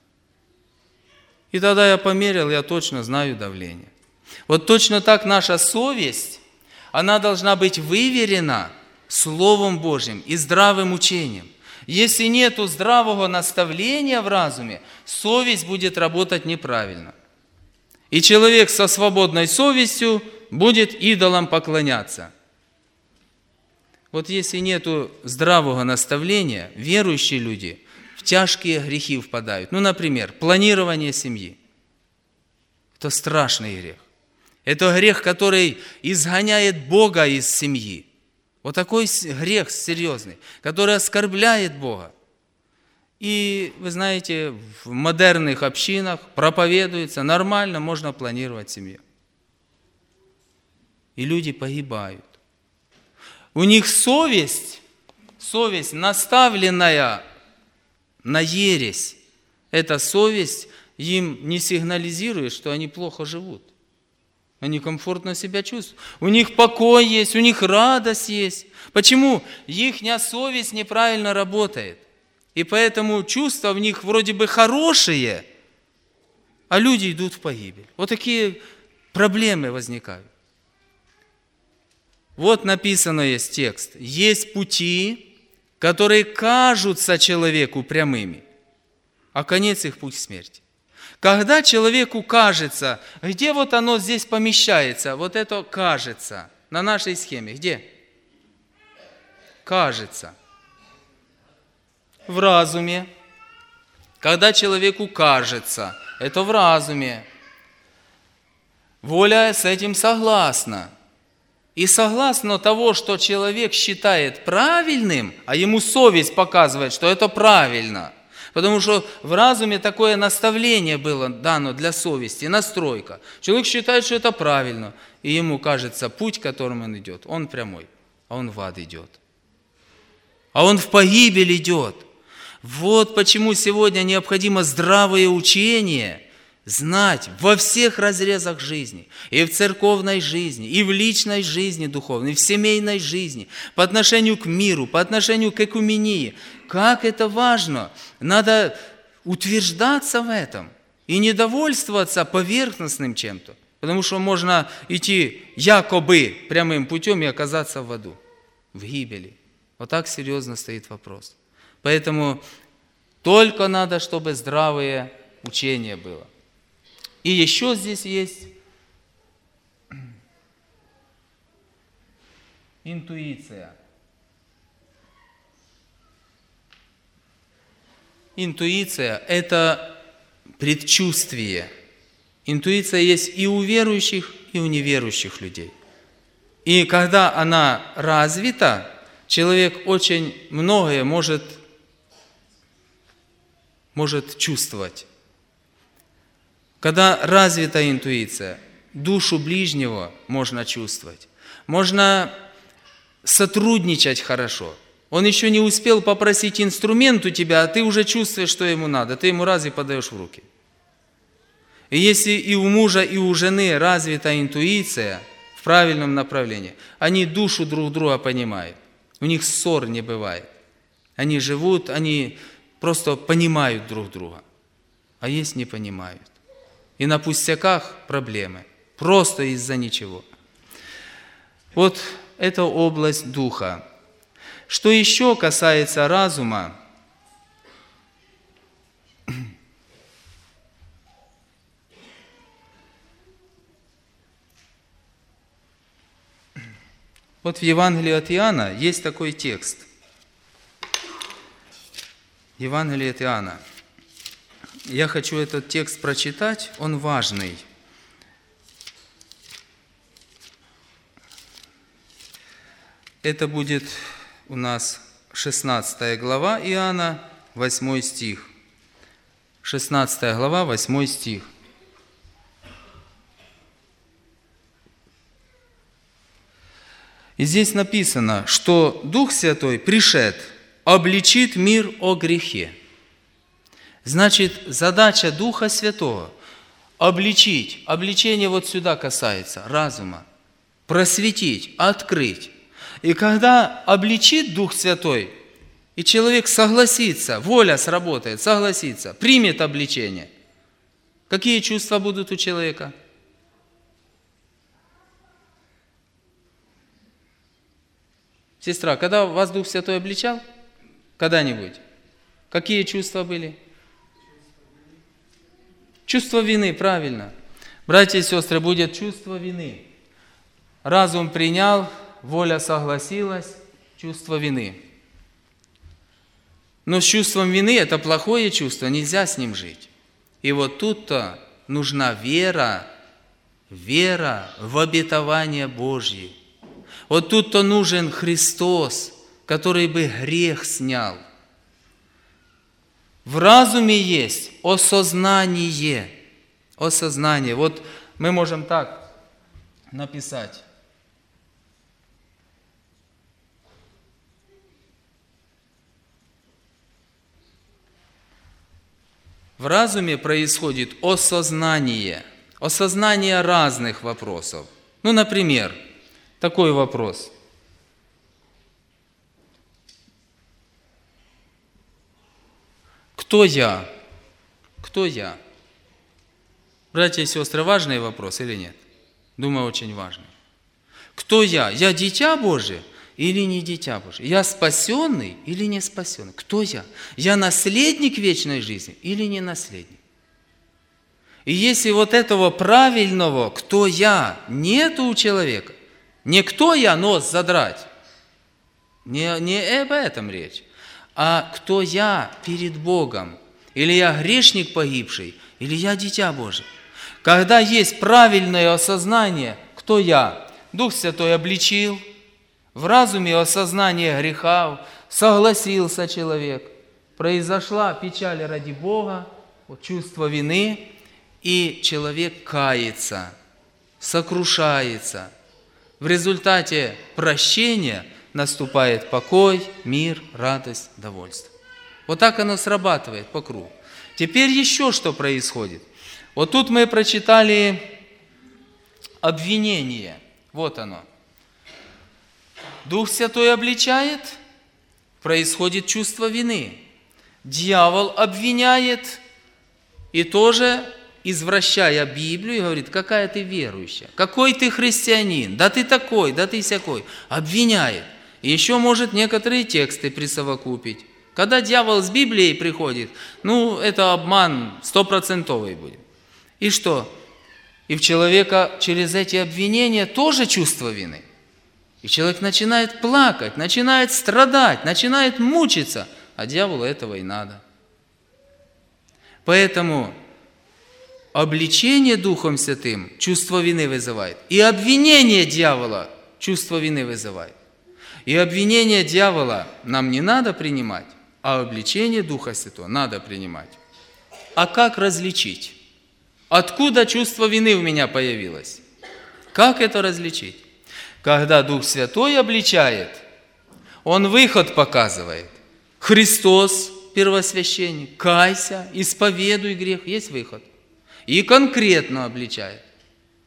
И тогда я померил, я точно знаю давление. Вот точно так наша совесть, она должна быть выверена Словом Божьим и здравым учением. Если нету здравого наставления в разуме, совесть будет работать неправильно. И человек со свободной совестью будет идолам поклоняться. Вот если нету здравого наставления, верующие люди в тяжкие грехи впадают. Ну, например, планирование семьи. Это страшный грех. Это грех, который изгоняет Бога из семьи. Вот такой грех серьезный, который оскорбляет Бога. И, вы знаете, в модерных общинах проповедуется, нормально можно планировать семью. И люди погибают. У них совесть, совесть, наставленная на ересь, эта совесть им не сигнализирует, что они плохо живут. Они комфортно себя чувствуют. У них покой есть, у них радость есть. Почему? Ихняя совесть неправильно работает. И поэтому чувства в них вроде бы хорошие, а люди идут в погибель. Вот такие проблемы возникают. Вот написано есть текст. Есть пути, которые кажутся человеку прямыми, а конец их путь смерти. Когда человеку кажется, где вот оно здесь помещается, вот это кажется на нашей схеме, где? Кажется. В разуме. Когда человеку кажется, это в разуме. Воля с этим согласна. И согласно того, что человек считает правильным, а ему совесть показывает, что это правильно, потому что в разуме такое наставление было дано для совести, настройка. Человек считает, что это правильно, и ему кажется, путь, которым он идет, он прямой, а он в ад идет. А он в погибель идет. Вот почему сегодня необходимо здравое учение знать во всех разрезах жизни, и в церковной жизни, и в личной жизни духовной, и в семейной жизни, по отношению к миру, по отношению к экумении. Как это важно! Надо утверждаться в этом и не довольствоваться поверхностным чем-то, потому что можно идти якобы прямым путем и оказаться в аду, в гибели. Вот так серьезно стоит вопрос. Поэтому только надо, чтобы здравое учение было. И еще здесь есть интуиция. Интуиция – это предчувствие. Интуиция есть и у верующих, и у неверующих людей. И когда она развита, человек очень многое может, может чувствовать. Когда развита интуиция, душу ближнего можно чувствовать. Можно сотрудничать хорошо. Он еще не успел попросить инструмент у тебя, а ты уже чувствуешь, что ему надо. Ты ему раз и подаешь в руки. И если и у мужа, и у жены развита интуиция в правильном направлении, они душу друг друга понимают. У них ссор не бывает. Они живут, они просто понимают друг друга. А есть не понимают. И на пустяках проблемы. Просто из-за ничего. Вот это область духа. Что еще касается разума, вот в Евангелии от Иоанна есть такой текст. Евангелие от Иоанна. Я хочу этот текст прочитать, он важный. Это будет у нас шестнадцатая глава Иоанна, восьмой стих. шестнадцатая глава, восьмой стих. И здесь написано, что Дух Святой пришед, обличит мир о грехе. Значит, задача Духа Святого – обличить. Обличение вот сюда касается разума. Просветить, открыть. И когда обличит Дух Святой, и человек согласится, воля сработает, согласится, примет обличение, какие чувства будут у человека? Сестра, когда вас Дух Святой обличал? Когда-нибудь? Какие чувства были? Чувство вины, правильно. Братья и сестры, будет чувство вины. Разум принял, воля согласилась, чувство вины. Но с чувством вины это плохое чувство, нельзя с ним жить. И вот тут-то нужна вера, вера в обетование Божье. Вот тут-то нужен Христос, который бы грех снял. В разуме есть осознание. Осознание. Вот мы можем так написать. В разуме происходит осознание. Осознание разных вопросов. Ну, например, такой вопрос. Кто я? Кто я? Братья и сестры, важный вопрос или нет? Думаю, очень важный. Кто я? Я дитя Божие или не дитя Божие? Я спасенный или не спасенный? Кто я? Я наследник вечной жизни или не наследник? И если вот этого правильного «кто я» нету у человека, не «кто я» нос задрать, не, не об этом речь, а кто я перед Богом, или я грешник погибший, или я дитя Божие. Когда есть правильное осознание, кто я, Дух Святой обличил, в разуме осознание греха, согласился человек, произошла печаль ради Бога, вот чувство вины, и человек кается, сокрушается. В результате прощения наступает покой, мир, радость, довольство. Вот так оно срабатывает по кругу. Теперь еще что происходит. Вот тут мы прочитали обвинение. Вот оно. Дух Святой обличает, происходит чувство вины. Дьявол обвиняет и тоже, извращая Библию, говорит, какая ты верующая, какой ты христианин, да ты такой, да ты сякой. Обвиняет. И еще может некоторые тексты присовокупить. Когда дьявол с Библией приходит, ну, это обман стопроцентовый будет. И что? И в человека через эти обвинения тоже чувство вины. И человек начинает плакать, начинает страдать, начинает мучиться, а дьяволу этого и надо. Поэтому обличение Духом Святым чувство вины вызывает, и обвинение дьявола чувство вины вызывает. И обвинение дьявола нам не надо принимать, а обличение Духа Святого надо принимать. А как различить? Откуда чувство вины у меня появилось? Как это различить? Когда Дух Святой обличает, Он выход показывает. Христос, первосвященник, кайся, исповедуй грех, есть выход. И конкретно обличает.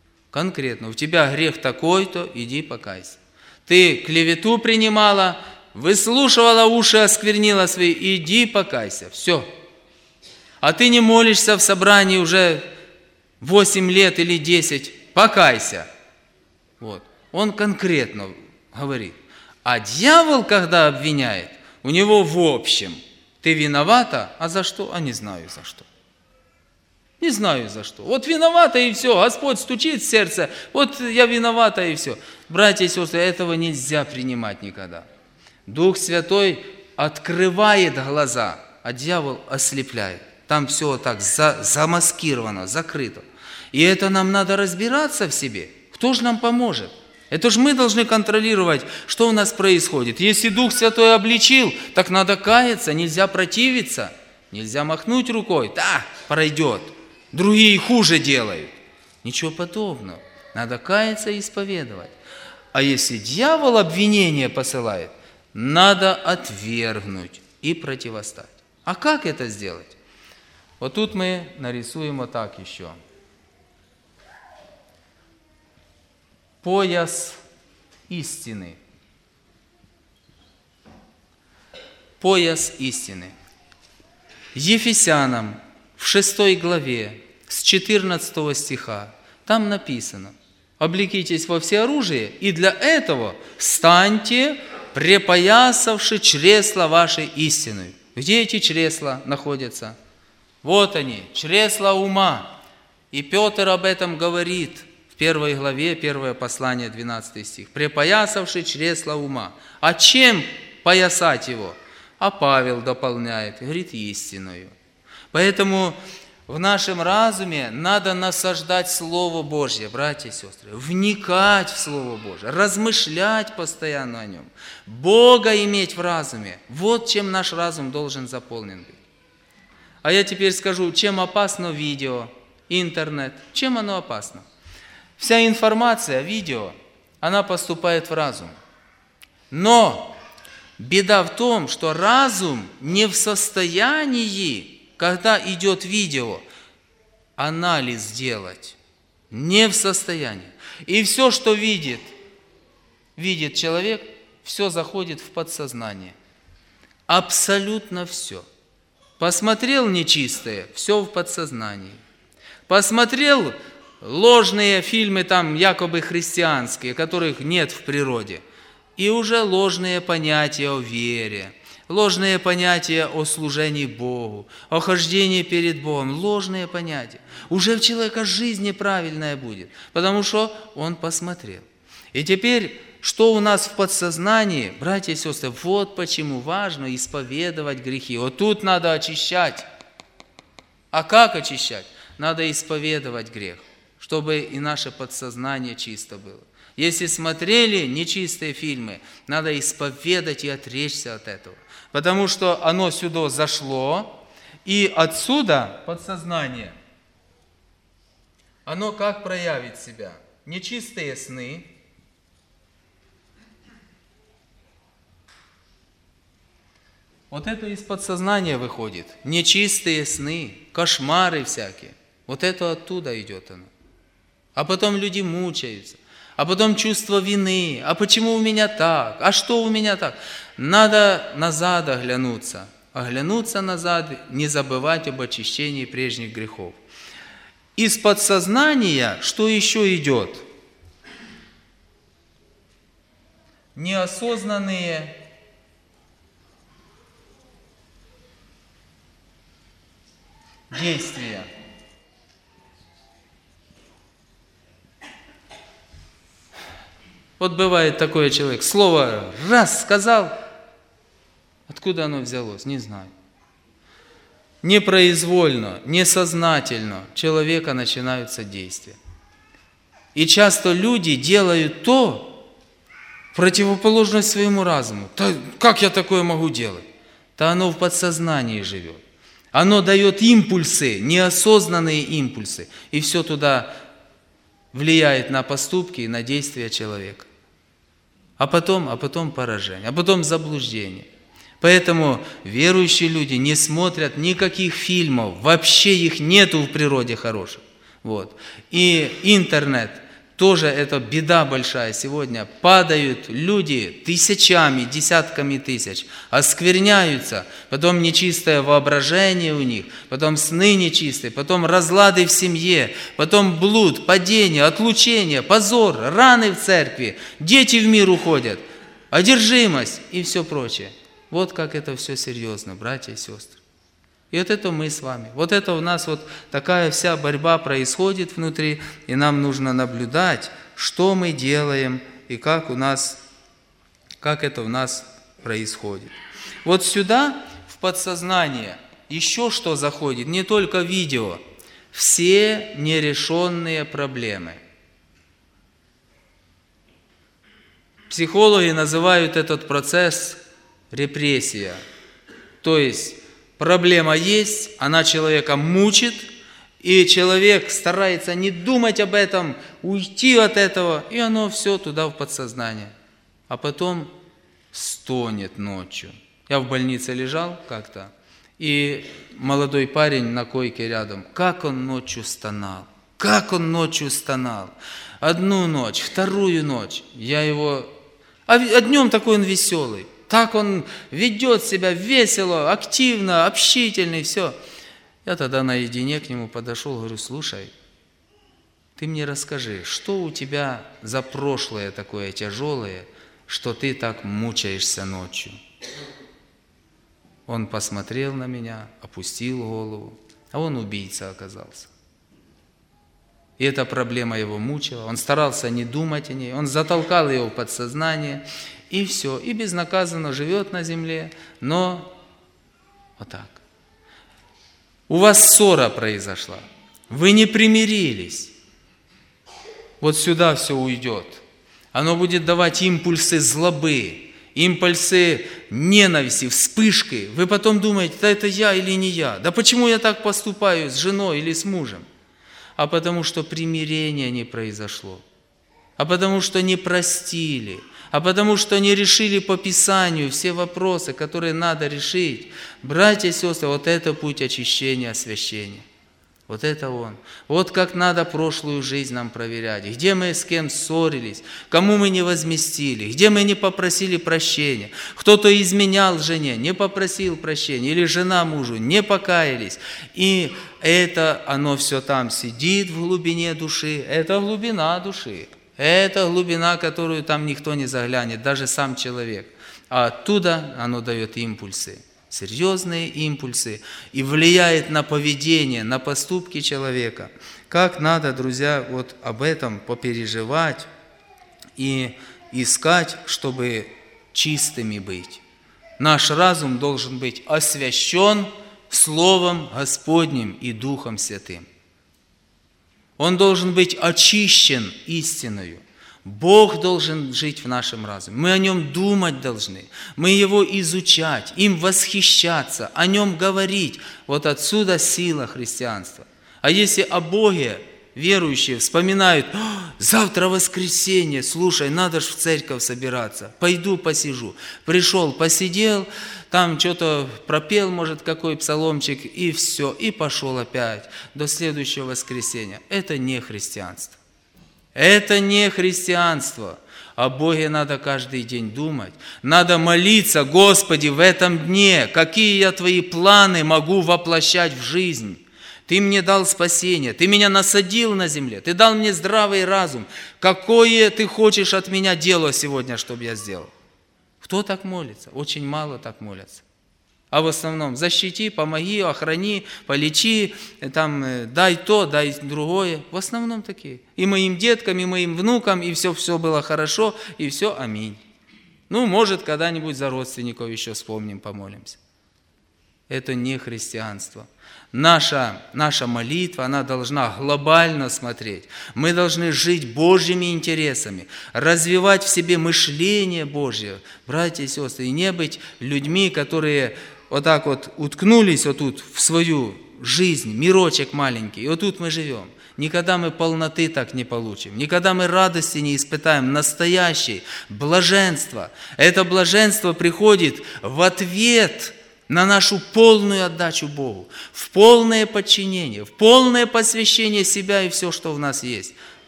Конкретно. У тебя грех такой-то, иди покайся. Ты клевету принимала, выслушивала уши, осквернила свои, иди покайся, все. А ты не молишься в собрании уже восемь лет или десять, покайся. Вот. Он конкретно говорит. А дьявол, когда обвиняет, у него в общем, ты виновата, а за что? А не знаю за что. Не знаю за что. Вот виновата и все. Господь стучит в сердце. Вот я виновата и все. Братья и сестры, этого нельзя принимать никогда. Дух Святой открывает глаза, а дьявол ослепляет. Там все так за, замаскировано, закрыто. И это нам надо разбираться в себе. Кто же нам поможет? Это же мы должны контролировать, что у нас происходит. Если Дух Святой обличил, так надо каяться, нельзя противиться. Нельзя махнуть рукой. Да, пройдет. Другие хуже делают. Ничего подобного. Надо каяться и исповедовать. А если дьявол обвинение посылает, надо отвергнуть и противостать. А как это сделать? Вот тут мы нарисуем вот так еще. Пояс истины. Пояс истины. Ефесянам в шестой главе с четырнадцатого стиха там написано: облекитесь во всеоружие, и для этого встаньте, препоясавши чресла вашей истины. Где эти чресла находятся? Вот они, чресла ума. И Петр об этом говорит в первой главе, первое послание, двенадцатый стих. Препоясавши чресла ума. А чем поясать его? А Павел дополняет, говорит, истиною. Поэтому в нашем разуме надо насаждать Слово Божье, братья и сестры, вникать в Слово Божье, размышлять постоянно о нем, Бога иметь в разуме. Вот чем наш разум должен заполнен быть. А я теперь скажу, чем опасно видео, интернет, чем оно опасно? Вся информация, видео, она поступает в разум. Но беда в том, что разум не в состоянии, когда идет видео, анализ делать. Не в состоянии. И все, что видит, видит человек, все заходит в подсознание. Абсолютно все. Посмотрел нечистое, все в подсознании. Посмотрел ложные фильмы, там якобы христианские, которых нет в природе, и уже ложные понятия о вере, ложные понятия о служении Богу, о хождении перед Богом, ложные понятия. Уже у человека жизнь неправильная будет, потому что он посмотрел. И теперь, что у нас в подсознании, братья и сестры, вот почему важно исповедовать грехи. Вот тут надо очищать. А как очищать? Надо исповедовать грех, чтобы и наше подсознание чисто было. Если смотрели нечистые фильмы, надо исповедать и отречься от этого. Потому что оно сюда зашло, и отсюда подсознание, оно как проявит себя? Нечистые сны, вот это из подсознания выходит. Нечистые сны, кошмары всякие. Вот это оттуда идет оно. А потом люди мучаются. А потом чувство вины. А почему у меня так? А что у меня так? Надо назад оглянуться. Оглянуться назад, не забывать об очищении прежних грехов. Из подсознания что еще идет? Неосознанные действия. Вот бывает такой человек, слово раз сказал, откуда оно взялось, не знаю. Непроизвольно, несознательно человека начинаются действия. И часто люди делают то, противоположность своему разуму. Да как я такое могу делать? Да оно в подсознании живет. Оно дает импульсы, неосознанные импульсы. И все туда влияет на поступки и на действия человека. А потом, а потом поражение, а потом заблуждение. Поэтому верующие люди не смотрят никаких фильмов, вообще их нету в природе хороших. Вот. И интернет тоже это беда большая сегодня. Падают люди тысячами, десятками тысяч, оскверняются, потом нечистое воображение у них, потом сны нечистые, потом разлады в семье, потом блуд, падение, отлучение, позор, раны в церкви, дети в мир уходят, одержимость и все прочее. Вот как это все серьезно, братья и сестры. И вот это мы с вами. Вот это у нас вот такая вся борьба происходит внутри, и нам нужно наблюдать, что мы делаем и как у нас, как это у нас происходит. Вот сюда, в подсознание, еще что заходит, не только видео, все нерешенные проблемы. Психологи называют этот процесс репрессия, то есть проблема есть, она человека мучит, и человек старается не думать об этом, уйти от этого, и оно все туда в подсознание. А потом стонет ночью. Я в больнице лежал как-то, и молодой парень на койке рядом, как он ночью стонал, как он ночью стонал. Одну ночь, вторую ночь, я его... А днем такой он веселый. Так он ведет себя весело, активно, общительный, все. Я тогда наедине к нему подошел, говорю, слушай, ты мне расскажи, что у тебя за прошлое такое тяжелое, что ты так мучаешься ночью? Он посмотрел на меня, опустил голову, а он убийца оказался. И эта проблема его мучила, он старался не думать о ней, он затолкал ее в подсознание, и все, и безнаказанно живет на земле, но вот так. У вас ссора произошла, вы не примирились. Вот сюда все уйдет. Оно будет давать импульсы злобы, импульсы ненависти, вспышки. Вы потом думаете, да это я или не я? Да почему я так поступаю с женой или с мужем? А потому что примирения не произошло. А потому что не простили. А потому что не решили по Писанию все вопросы, которые надо решить. Братья и сестры, вот это путь очищения, освящения. Вот это он. Вот как надо прошлую жизнь нам проверять. Где мы с кем ссорились, кому мы не возместили, где мы не попросили прощения. Кто-то изменял жене, не попросил прощения, или жена мужу, не покаялись. И это, оно все там сидит в глубине души. Это глубина души. Это глубина, которую там никто не заглянет, даже сам человек. А оттуда оно дает импульсы, серьезные импульсы, и влияет на поведение, на поступки человека. Как надо, друзья, вот об этом попереживать и искать, чтобы чистыми быть. Наш разум должен быть освящен Словом Господним и Духом Святым. Он должен быть очищен истиною. Бог должен жить в нашем разуме. Мы о Нем думать должны. Мы Его изучать, им восхищаться, о Нем говорить. Вот отсюда сила христианства. А если о Боге верующие вспоминают, завтра воскресенье, слушай, надо ж в церковь собираться, пойду посижу. Пришел, посидел, там что-то пропел, может, какой псаломчик, и все, и пошел опять до следующего воскресенья. Это не христианство. Это не христианство. О Боге надо каждый день думать. Надо молиться, Господи, в этом дне, какие я Твои планы могу воплощать в жизнь. Ты мне дал спасение, Ты меня насадил на земле, Ты дал мне здравый разум. Какое Ты хочешь от меня дело сегодня, чтобы я сделал? Кто так молится? Очень мало так молятся. А в основном защити, помоги, охрани, полечи, там, дай то, дай другое. В основном такие. И моим деткам, и моим внукам, и все, все было хорошо, и все, аминь. Ну, может, когда-нибудь за родственников еще вспомним, помолимся. Это не христианство. Наша, наша молитва, она должна глобально смотреть. Мы должны жить Божьими интересами, развивать в себе мышление Божье, братья и сестры, и не быть людьми, которые вот так вот уткнулись вот тут в свою жизнь, мирочек маленький, и вот тут мы живем. Никогда мы полноты так не получим, никогда мы радости не испытаем, настоящей, блаженства. Это блаженство приходит в ответ на нашу полную отдачу Богу, в полное подчинение, в полное посвящение себя и все, что в нас есть.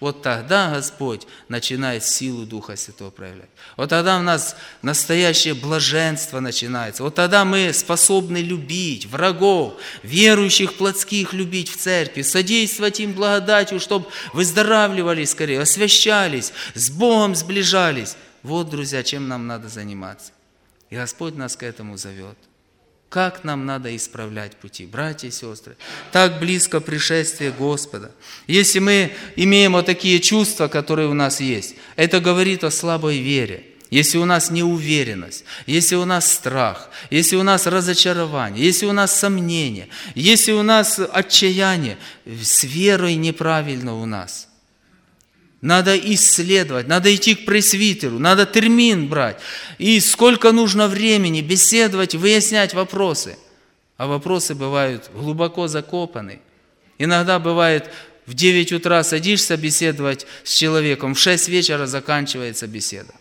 вот тогда Господь начинает силу Духа Святого проявлять. Вот тогда у нас настоящее блаженство начинается. Вот тогда мы способны любить врагов, верующих плотских любить в церкви, содействовать им благодатью, чтобы выздоравливали скорее, освящались, с Богом сближались. Вот, друзья, чем нам надо заниматься. И Господь нас к этому зовет. Как нам надо исправлять пути, братья и сестры. Так близко пришествие Господа. Если мы имеем вот такие чувства, которые у нас есть, это говорит о слабой вере. Если у нас неуверенность, если у нас страх, если у нас разочарование, если у нас сомнения, если у нас отчаяние, с верой неправильно у нас. Надо исследовать, надо идти к пресвитеру, надо термин брать. И сколько нужно времени беседовать, выяснять вопросы. А вопросы бывают глубоко закопаны. Иногда бывает, в девять утра садишься беседовать с человеком, в шесть вечера заканчивается беседа.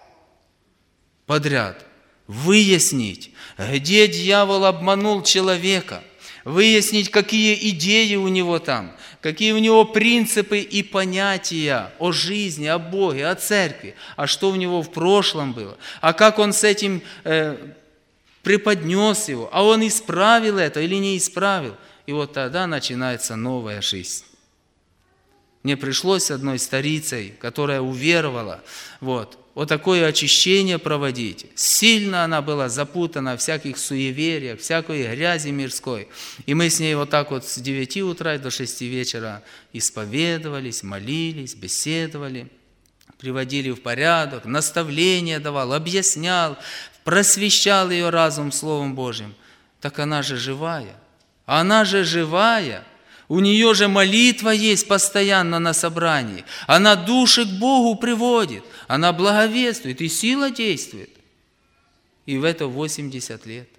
Подряд. Выяснить, где дьявол обманул человека. Выяснить, какие идеи у него там, какие у него принципы и понятия о жизни, о Боге, о церкви, а что у него в прошлом было, а как он с этим э, преподнес его, а он исправил это или не исправил. И вот тогда начинается новая жизнь. Мне пришлось с одной старицей, которая уверовала, вот, вот такое очищение проводить. Сильно она была запутана в всяких суевериях, всякой грязи мирской. И мы с ней вот так вот с девяти утра до шести вечера исповедовались, молились, беседовали, приводили в порядок, наставления давал, объяснял, просвещал ее разум Словом Божьим. Так она же живая. Она же живая. У нее же молитва есть постоянно на собрании. Она души к Богу приводит. Она благовествует, и сила действует. И в это восемьдесят лет.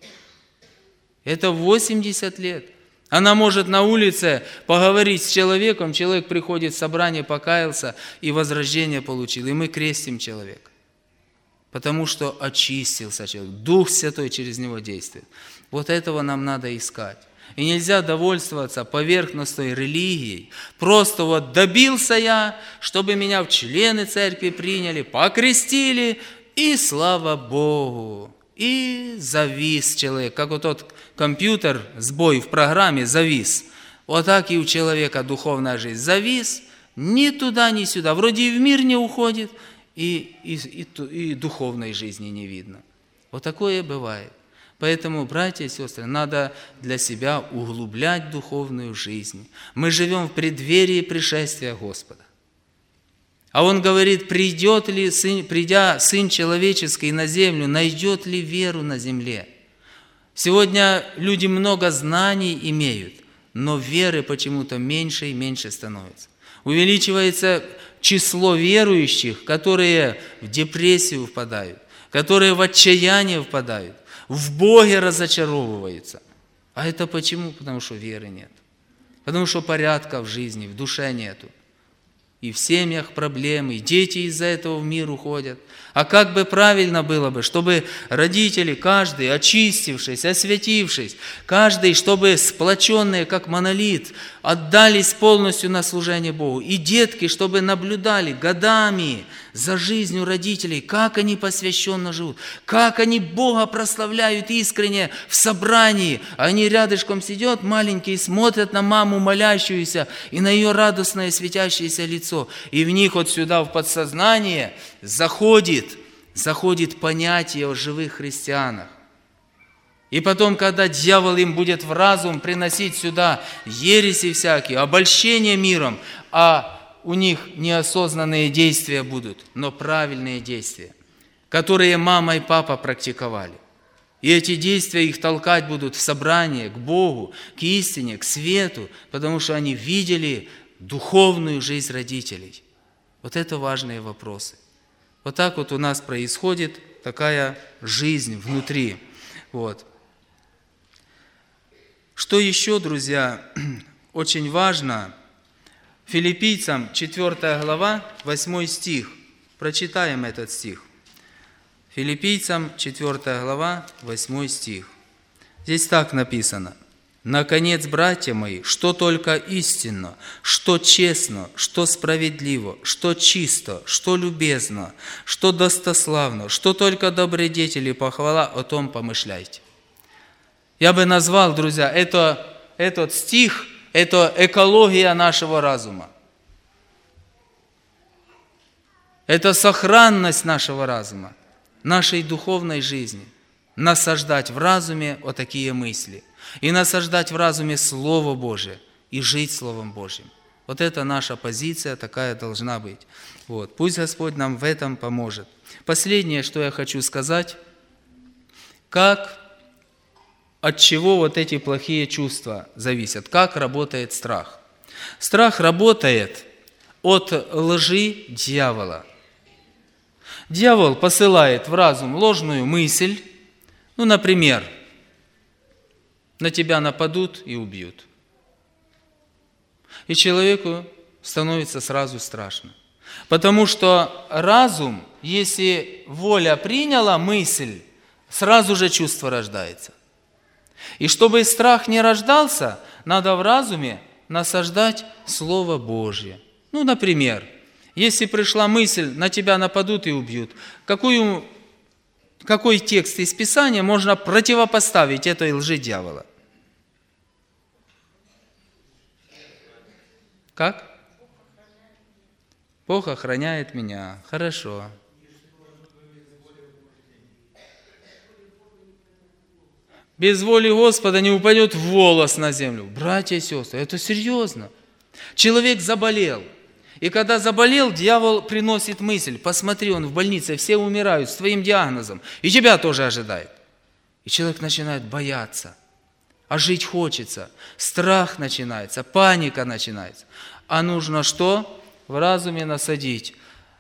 Это восемьдесят лет. Она может на улице поговорить с человеком, человек приходит в собрание, покаялся и возрождение получил. И мы крестим человека. Потому что очистился человек. Дух Святой через него действует. Вот этого нам надо искать. И нельзя довольствоваться поверхностной религией. Просто вот добился я, чтобы меня в члены церкви приняли, покрестили, и слава Богу. И завис человек, как вот тот компьютер, сбой в программе, завис. Вот так и у человека духовная жизнь. Завис, ни туда, ни сюда. Вроде и в мир не уходит, и, и, и, и духовной жизни не видно. Вот такое бывает. Поэтому, братья и сестры, надо для себя углублять духовную жизнь. Мы живем в преддверии пришествия Господа. А Он говорит, придет ли сын, придя Сын Человеческий на землю, найдет ли веру на земле? Сегодня люди много знаний имеют, но веры почему-то меньше и меньше становится. Увеличивается число верующих, которые в депрессию впадают, которые в отчаяние впадают, в Боге разочаровываются. А это почему? Потому что веры нет. Потому что порядка в жизни, в душе нету. И в семьях проблемы, и дети из-за этого в мир уходят. А как бы правильно было бы, чтобы родители, каждый, очистившись, освятившись, каждый, чтобы сплоченные, как монолит, отдались полностью на служение Богу. И детки, чтобы наблюдали годами за жизнью родителей, как они посвященно живут, как они Бога прославляют искренне в собрании. Они рядышком сидят, маленькие, смотрят на маму молящуюся и на ее радостное светящееся лицо. И в них вот сюда, в подсознание, заходит, заходит понятие о живых христианах. И потом, когда дьявол им будет в разум приносить сюда ереси всякие, обольщение миром, а у них неосознанные действия будут, но правильные действия, которые мама и папа практиковали. И эти действия их толкать будут в собрание, к Богу, к истине, к свету, потому что они видели духовную жизнь родителей. Вот это важные вопросы. Вот так вот у нас происходит такая жизнь внутри. Вот. Что еще, друзья, очень важно, Филиппийцам четвёртая глава, восьмой стих. Прочитаем этот стих. Филиппийцам четвёртая глава, восьмой стих. Здесь так написано. Наконец, братья мои, что только истинно, что честно, что справедливо, что чисто, что любезно, что достославно, что только добродетели и похвала, о том помышляйте». Я бы назвал, друзья, это, этот стих, это экология нашего разума. Это сохранность нашего разума, нашей духовной жизни. Насаждать в разуме вот такие мысли. И насаждать в разуме Слово Божие. И жить Словом Божьим. Вот это наша позиция, такая должна быть. Вот. Пусть Господь нам в этом поможет. Последнее, что я хочу сказать. Как, от чего вот эти плохие чувства зависят? Как работает страх? Страх работает от лжи дьявола. Дьявол посылает в разум ложную мысль. Ну, например, на тебя нападут и убьют. И человеку становится сразу страшно. Потому что разум, если воля приняла мысль, сразу же чувство рождается. И чтобы страх не рождался, надо в разуме насаждать Слово Божье. Ну, например, если пришла мысль, на тебя нападут и убьют, какую... Какой текст из Писания можно противопоставить этой лжи дьявола? Как? Бог охраняет меня. Хорошо. Без воли Господа не упадет волос на землю. Братья и сестры, это серьезно. Человек заболел. И когда заболел, дьявол приносит мысль: посмотри, он в больнице, все умирают с твоим диагнозом, и тебя тоже ожидает. И человек начинает бояться, а жить хочется, страх начинается, паника начинается. А нужно что? В разуме насадить: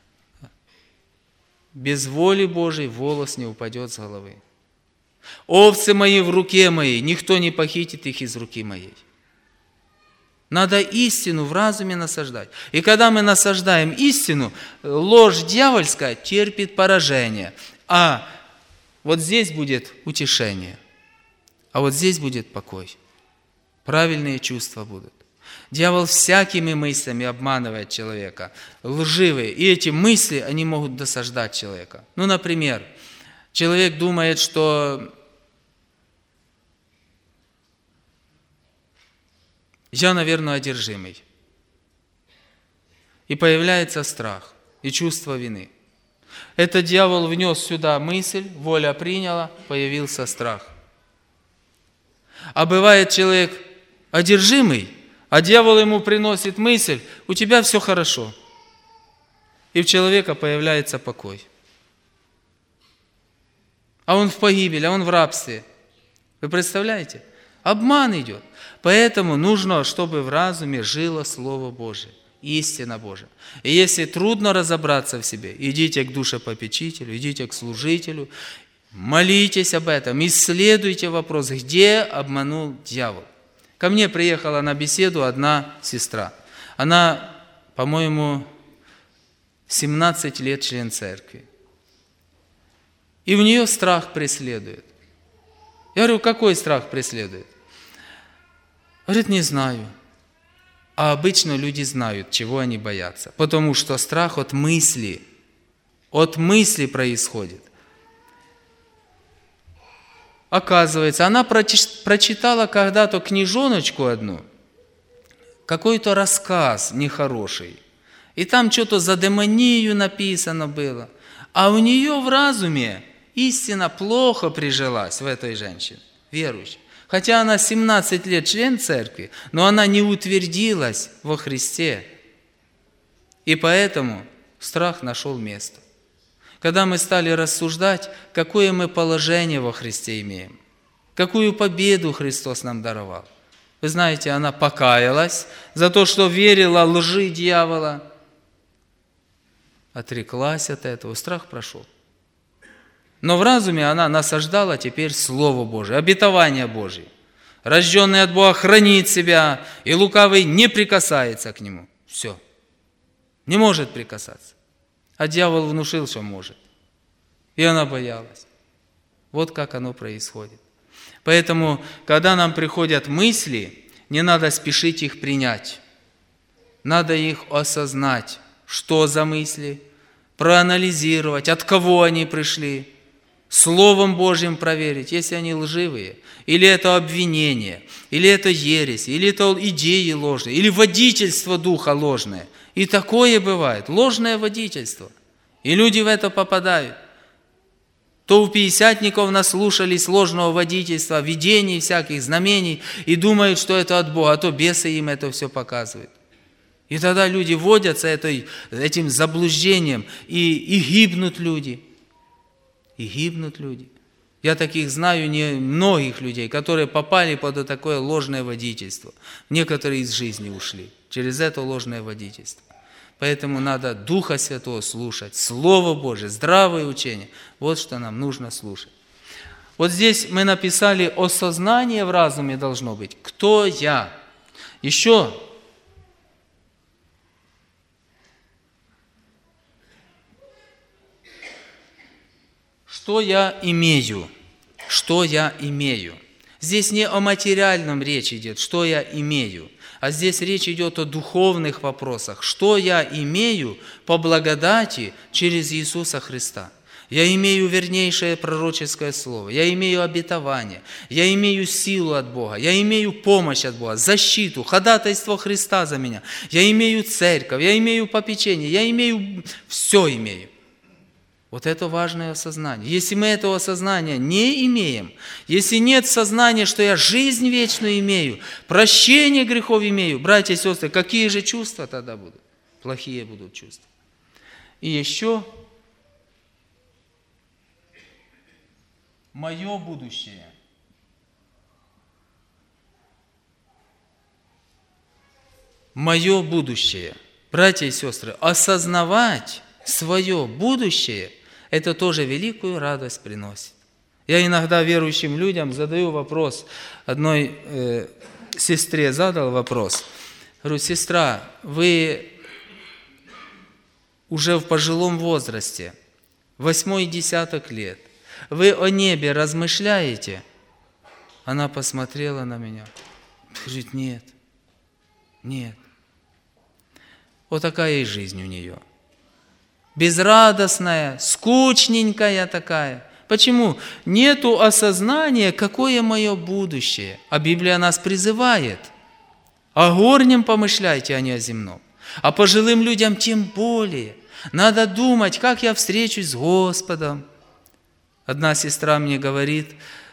без воли Божией волос не упадет с головы. Овцы мои в руке моей, никто не похитит их из руки моей. Надо истину в разуме насаждать. И когда мы насаждаем истину, ложь дьявольская терпит поражение. А вот здесь будет утешение. А вот здесь будет покой. Правильные чувства будут. Дьявол всякими мыслями обманывает человека. Лживые. И эти мысли, они могут досаждать человека. Ну, например, человек думает, что я, наверное, одержимый. И появляется страх и чувство вины. Это дьявол внес сюда мысль, воля приняла, появился страх. А бывает человек одержимый, а дьявол ему приносит мысль: у тебя все хорошо. И у человека появляется покой. А он в погибели, а он в рабстве. Вы представляете? Обман идет. Поэтому нужно, чтобы в разуме жило Слово Божие, истина Божия. И если трудно разобраться в себе, идите к душепопечителю, идите к служителю, молитесь об этом, исследуйте вопрос, где обманул дьявол. Ко мне приехала на беседу одна сестра. Она, по-моему, семнадцать лет член церкви. И у нее страх преследует. Я говорю: какой страх преследует? Говорит: не знаю. А обычно люди знают, чего они боятся. Потому что страх от мысли, от мысли происходит. Оказывается, она прочитала когда-то книжоночку одну, какой-то рассказ нехороший. И там что-то за демонию написано было. А у нее в разуме истина плохо прижилась в этой женщине, верующей. Хотя она семнадцать лет член церкви, но она не утвердилась во Христе. И поэтому страх нашел место. Когда мы стали рассуждать, какое мы положение во Христе имеем, какую победу Христос нам даровал. Вы знаете, она покаялась за то, что верила лжи дьявола, отреклась от этого, страх прошел. Но в разуме она насаждала теперь Слово Божие, обетование Божие. Рожденный от Бога хранит себя, и лукавый не прикасается к нему. Все. Не может прикасаться. А дьявол внушил, что может. И она боялась. Вот как оно происходит. Поэтому, когда нам приходят мысли, не надо спешить их принять. Надо их осознать, что за мысли, проанализировать, от кого они пришли, Словом Божьим проверить, если они лживые, или это обвинение, или это ересь, или это идеи ложные, или водительство духа ложное. И такое бывает, ложное водительство. И люди в это попадают. То у пятидесятников наслушались ложного водительства, видений всяких, знамений, и думают, что это от Бога, а то бесы им это все показывают. И тогда люди водятся этой, этим заблуждением, и, и гибнут люди. И гибнут люди. Я таких знаю не многих людей, которые попали под такое ложное водительство. Некоторые из жизни ушли через это ложное водительство. Поэтому надо Духа Святого слушать, Слово Божие, здравое учение. Вот что нам нужно слушать. Вот здесь мы написали, осознание в разуме должно быть. Кто я? Еще что я имею? Что я имею? Здесь не о материальном речь идет, что я имею, а здесь речь идет о духовных вопросах. Что я имею по благодати через Иисуса Христа? Я имею вернейшее пророческое слово, я имею обетование, я имею силу от Бога, я имею помощь от Бога, защиту, ходатайство Христа за меня, я имею церковь, я имею попечение, я имею, все имею. Вот это важное осознание. Если мы этого осознания не имеем, если нет сознания, что я жизнь вечную имею, прощение грехов имею, братья и сестры, какие же чувства тогда будут? Плохие будут чувства. И еще мое будущее. Мое будущее. Братья и сестры, осознавать свое будущее, это тоже великую радость приносит. Я иногда верующим людям задаю вопрос, одной э, сестре задал вопрос. Говорю, сестра, вы уже в пожилом возрасте, восьмой десяток лет, вы о небе размышляете? Она посмотрела на меня, говорит, нет, нет. Вот такая и жизнь у нее. Безрадостная, скучненькая такая. Почему? Нету осознания, какое мое будущее. А Библия нас призывает. О горнем помышляйте, а не о земном. А пожилым людям тем более. Надо думать, как я встречусь с Господом. Одна сестра мне говорит,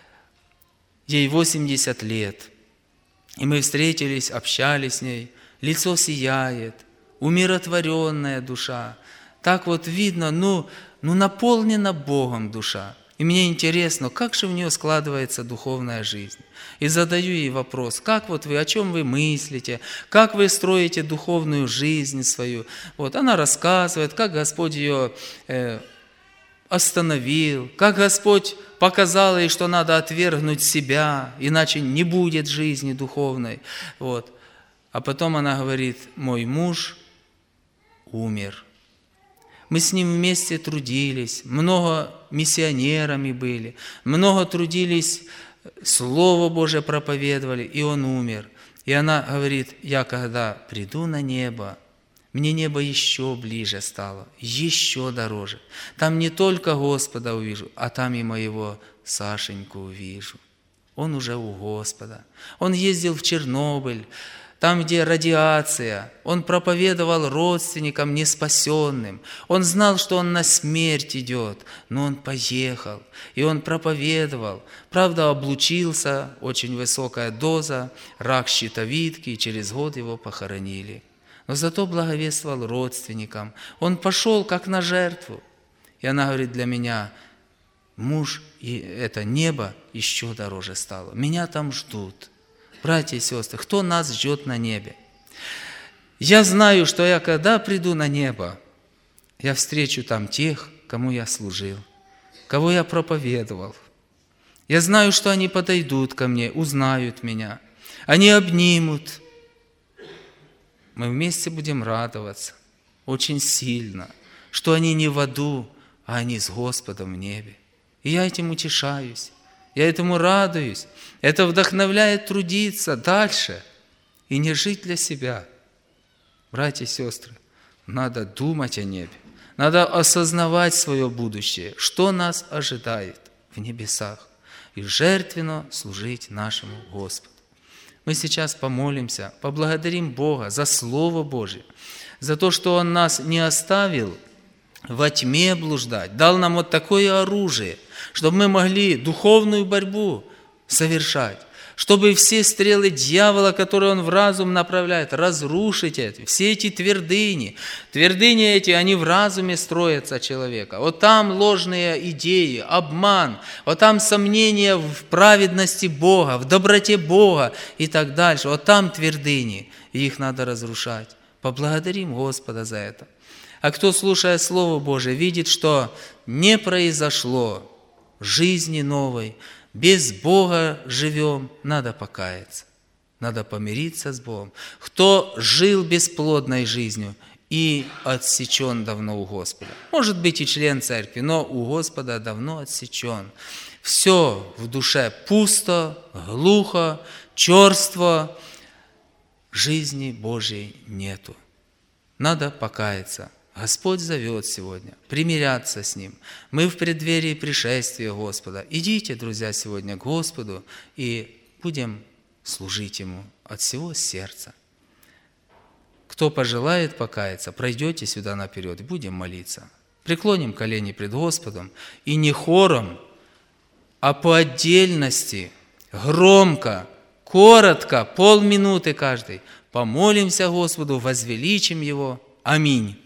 ей восемьдесят лет. И мы встретились, общались с ней. Лицо сияет, умиротворенная душа. Так вот видно, ну, ну наполнена Богом душа. И мне интересно, как же в нее складывается духовная жизнь. И задаю ей вопрос, как вот вы, о чем вы мыслите, как вы строите духовную жизнь свою. Вот она рассказывает, как Господь ее э, остановил, как Господь показал ей, что надо отвергнуть себя, иначе не будет жизни духовной. Вот. А потом она говорит, мой муж умер. Мы с ним вместе трудились, много миссионерами были, много трудились, Слово Божие проповедовали, и он умер. И она говорит, я когда приду на небо, мне небо еще ближе стало, еще дороже. Там не только Господа увижу, а там и моего Сашеньку увижу. Он уже у Господа. Он ездил в Чернобыль, там, где радиация, он проповедовал родственникам неспасенным. Он знал, что он на смерть идет, но он поехал, и он проповедовал. Правда, облучился, очень высокая доза, рак щитовидки, и через год его похоронили. Но зато благовествовал родственникам. Он пошел как на жертву. И она говорит, для меня муж и это небо еще дороже стало. Меня там ждут. Братья и сестры, кто нас ждет на небе? Я знаю, что я когда приду на небо, я встречу там тех, кому я служил, кого я проповедовал. Я знаю, что они подойдут ко мне, узнают меня, они обнимут. Мы вместе будем радоваться очень сильно, что они не в аду, а они с Господом в небе. И я этим утешаюсь. Я этому радуюсь. Это вдохновляет трудиться дальше и не жить для себя. Братья и сестры, надо думать о небе. Надо осознавать свое будущее, что нас ожидает в небесах, и жертвенно служить нашему Господу. Мы сейчас помолимся, поблагодарим Бога за Слово Божие, за то, что Он нас не оставил во тьме блуждать, дал нам вот такое оружие, чтобы мы могли духовную борьбу совершать, чтобы все стрелы дьявола, которые он в разум направляет, разрушить эти, все эти твердыни. Твердыни эти, они в разуме строятся человека. Вот там ложные идеи, обман, вот там сомнения в праведности Бога, в доброте Бога и так дальше. Вот там твердыни, и их надо разрушать. Поблагодарим Господа за это. А кто, слушая Слово Божие, видит, что не произошло жизни новой, без Бога живем, надо покаяться, надо помириться с Богом. Кто жил бесплодной жизнью и отсечен давно у Господа, может быть и член церкви, но у Господа давно отсечен. Все в душе пусто, глухо, черство, жизни Божьей нету. Надо покаяться. Господь зовет сегодня примиряться с Ним. Мы в преддверии пришествия Господа. Идите, друзья, сегодня к Господу и будем служить Ему от всего сердца. Кто пожелает покаяться, пройдете сюда наперед, будем молиться. Преклоним колени пред Господом и не хором, а по отдельности, громко, коротко, полминуты каждый, помолимся Господу, возвеличим Его. Аминь.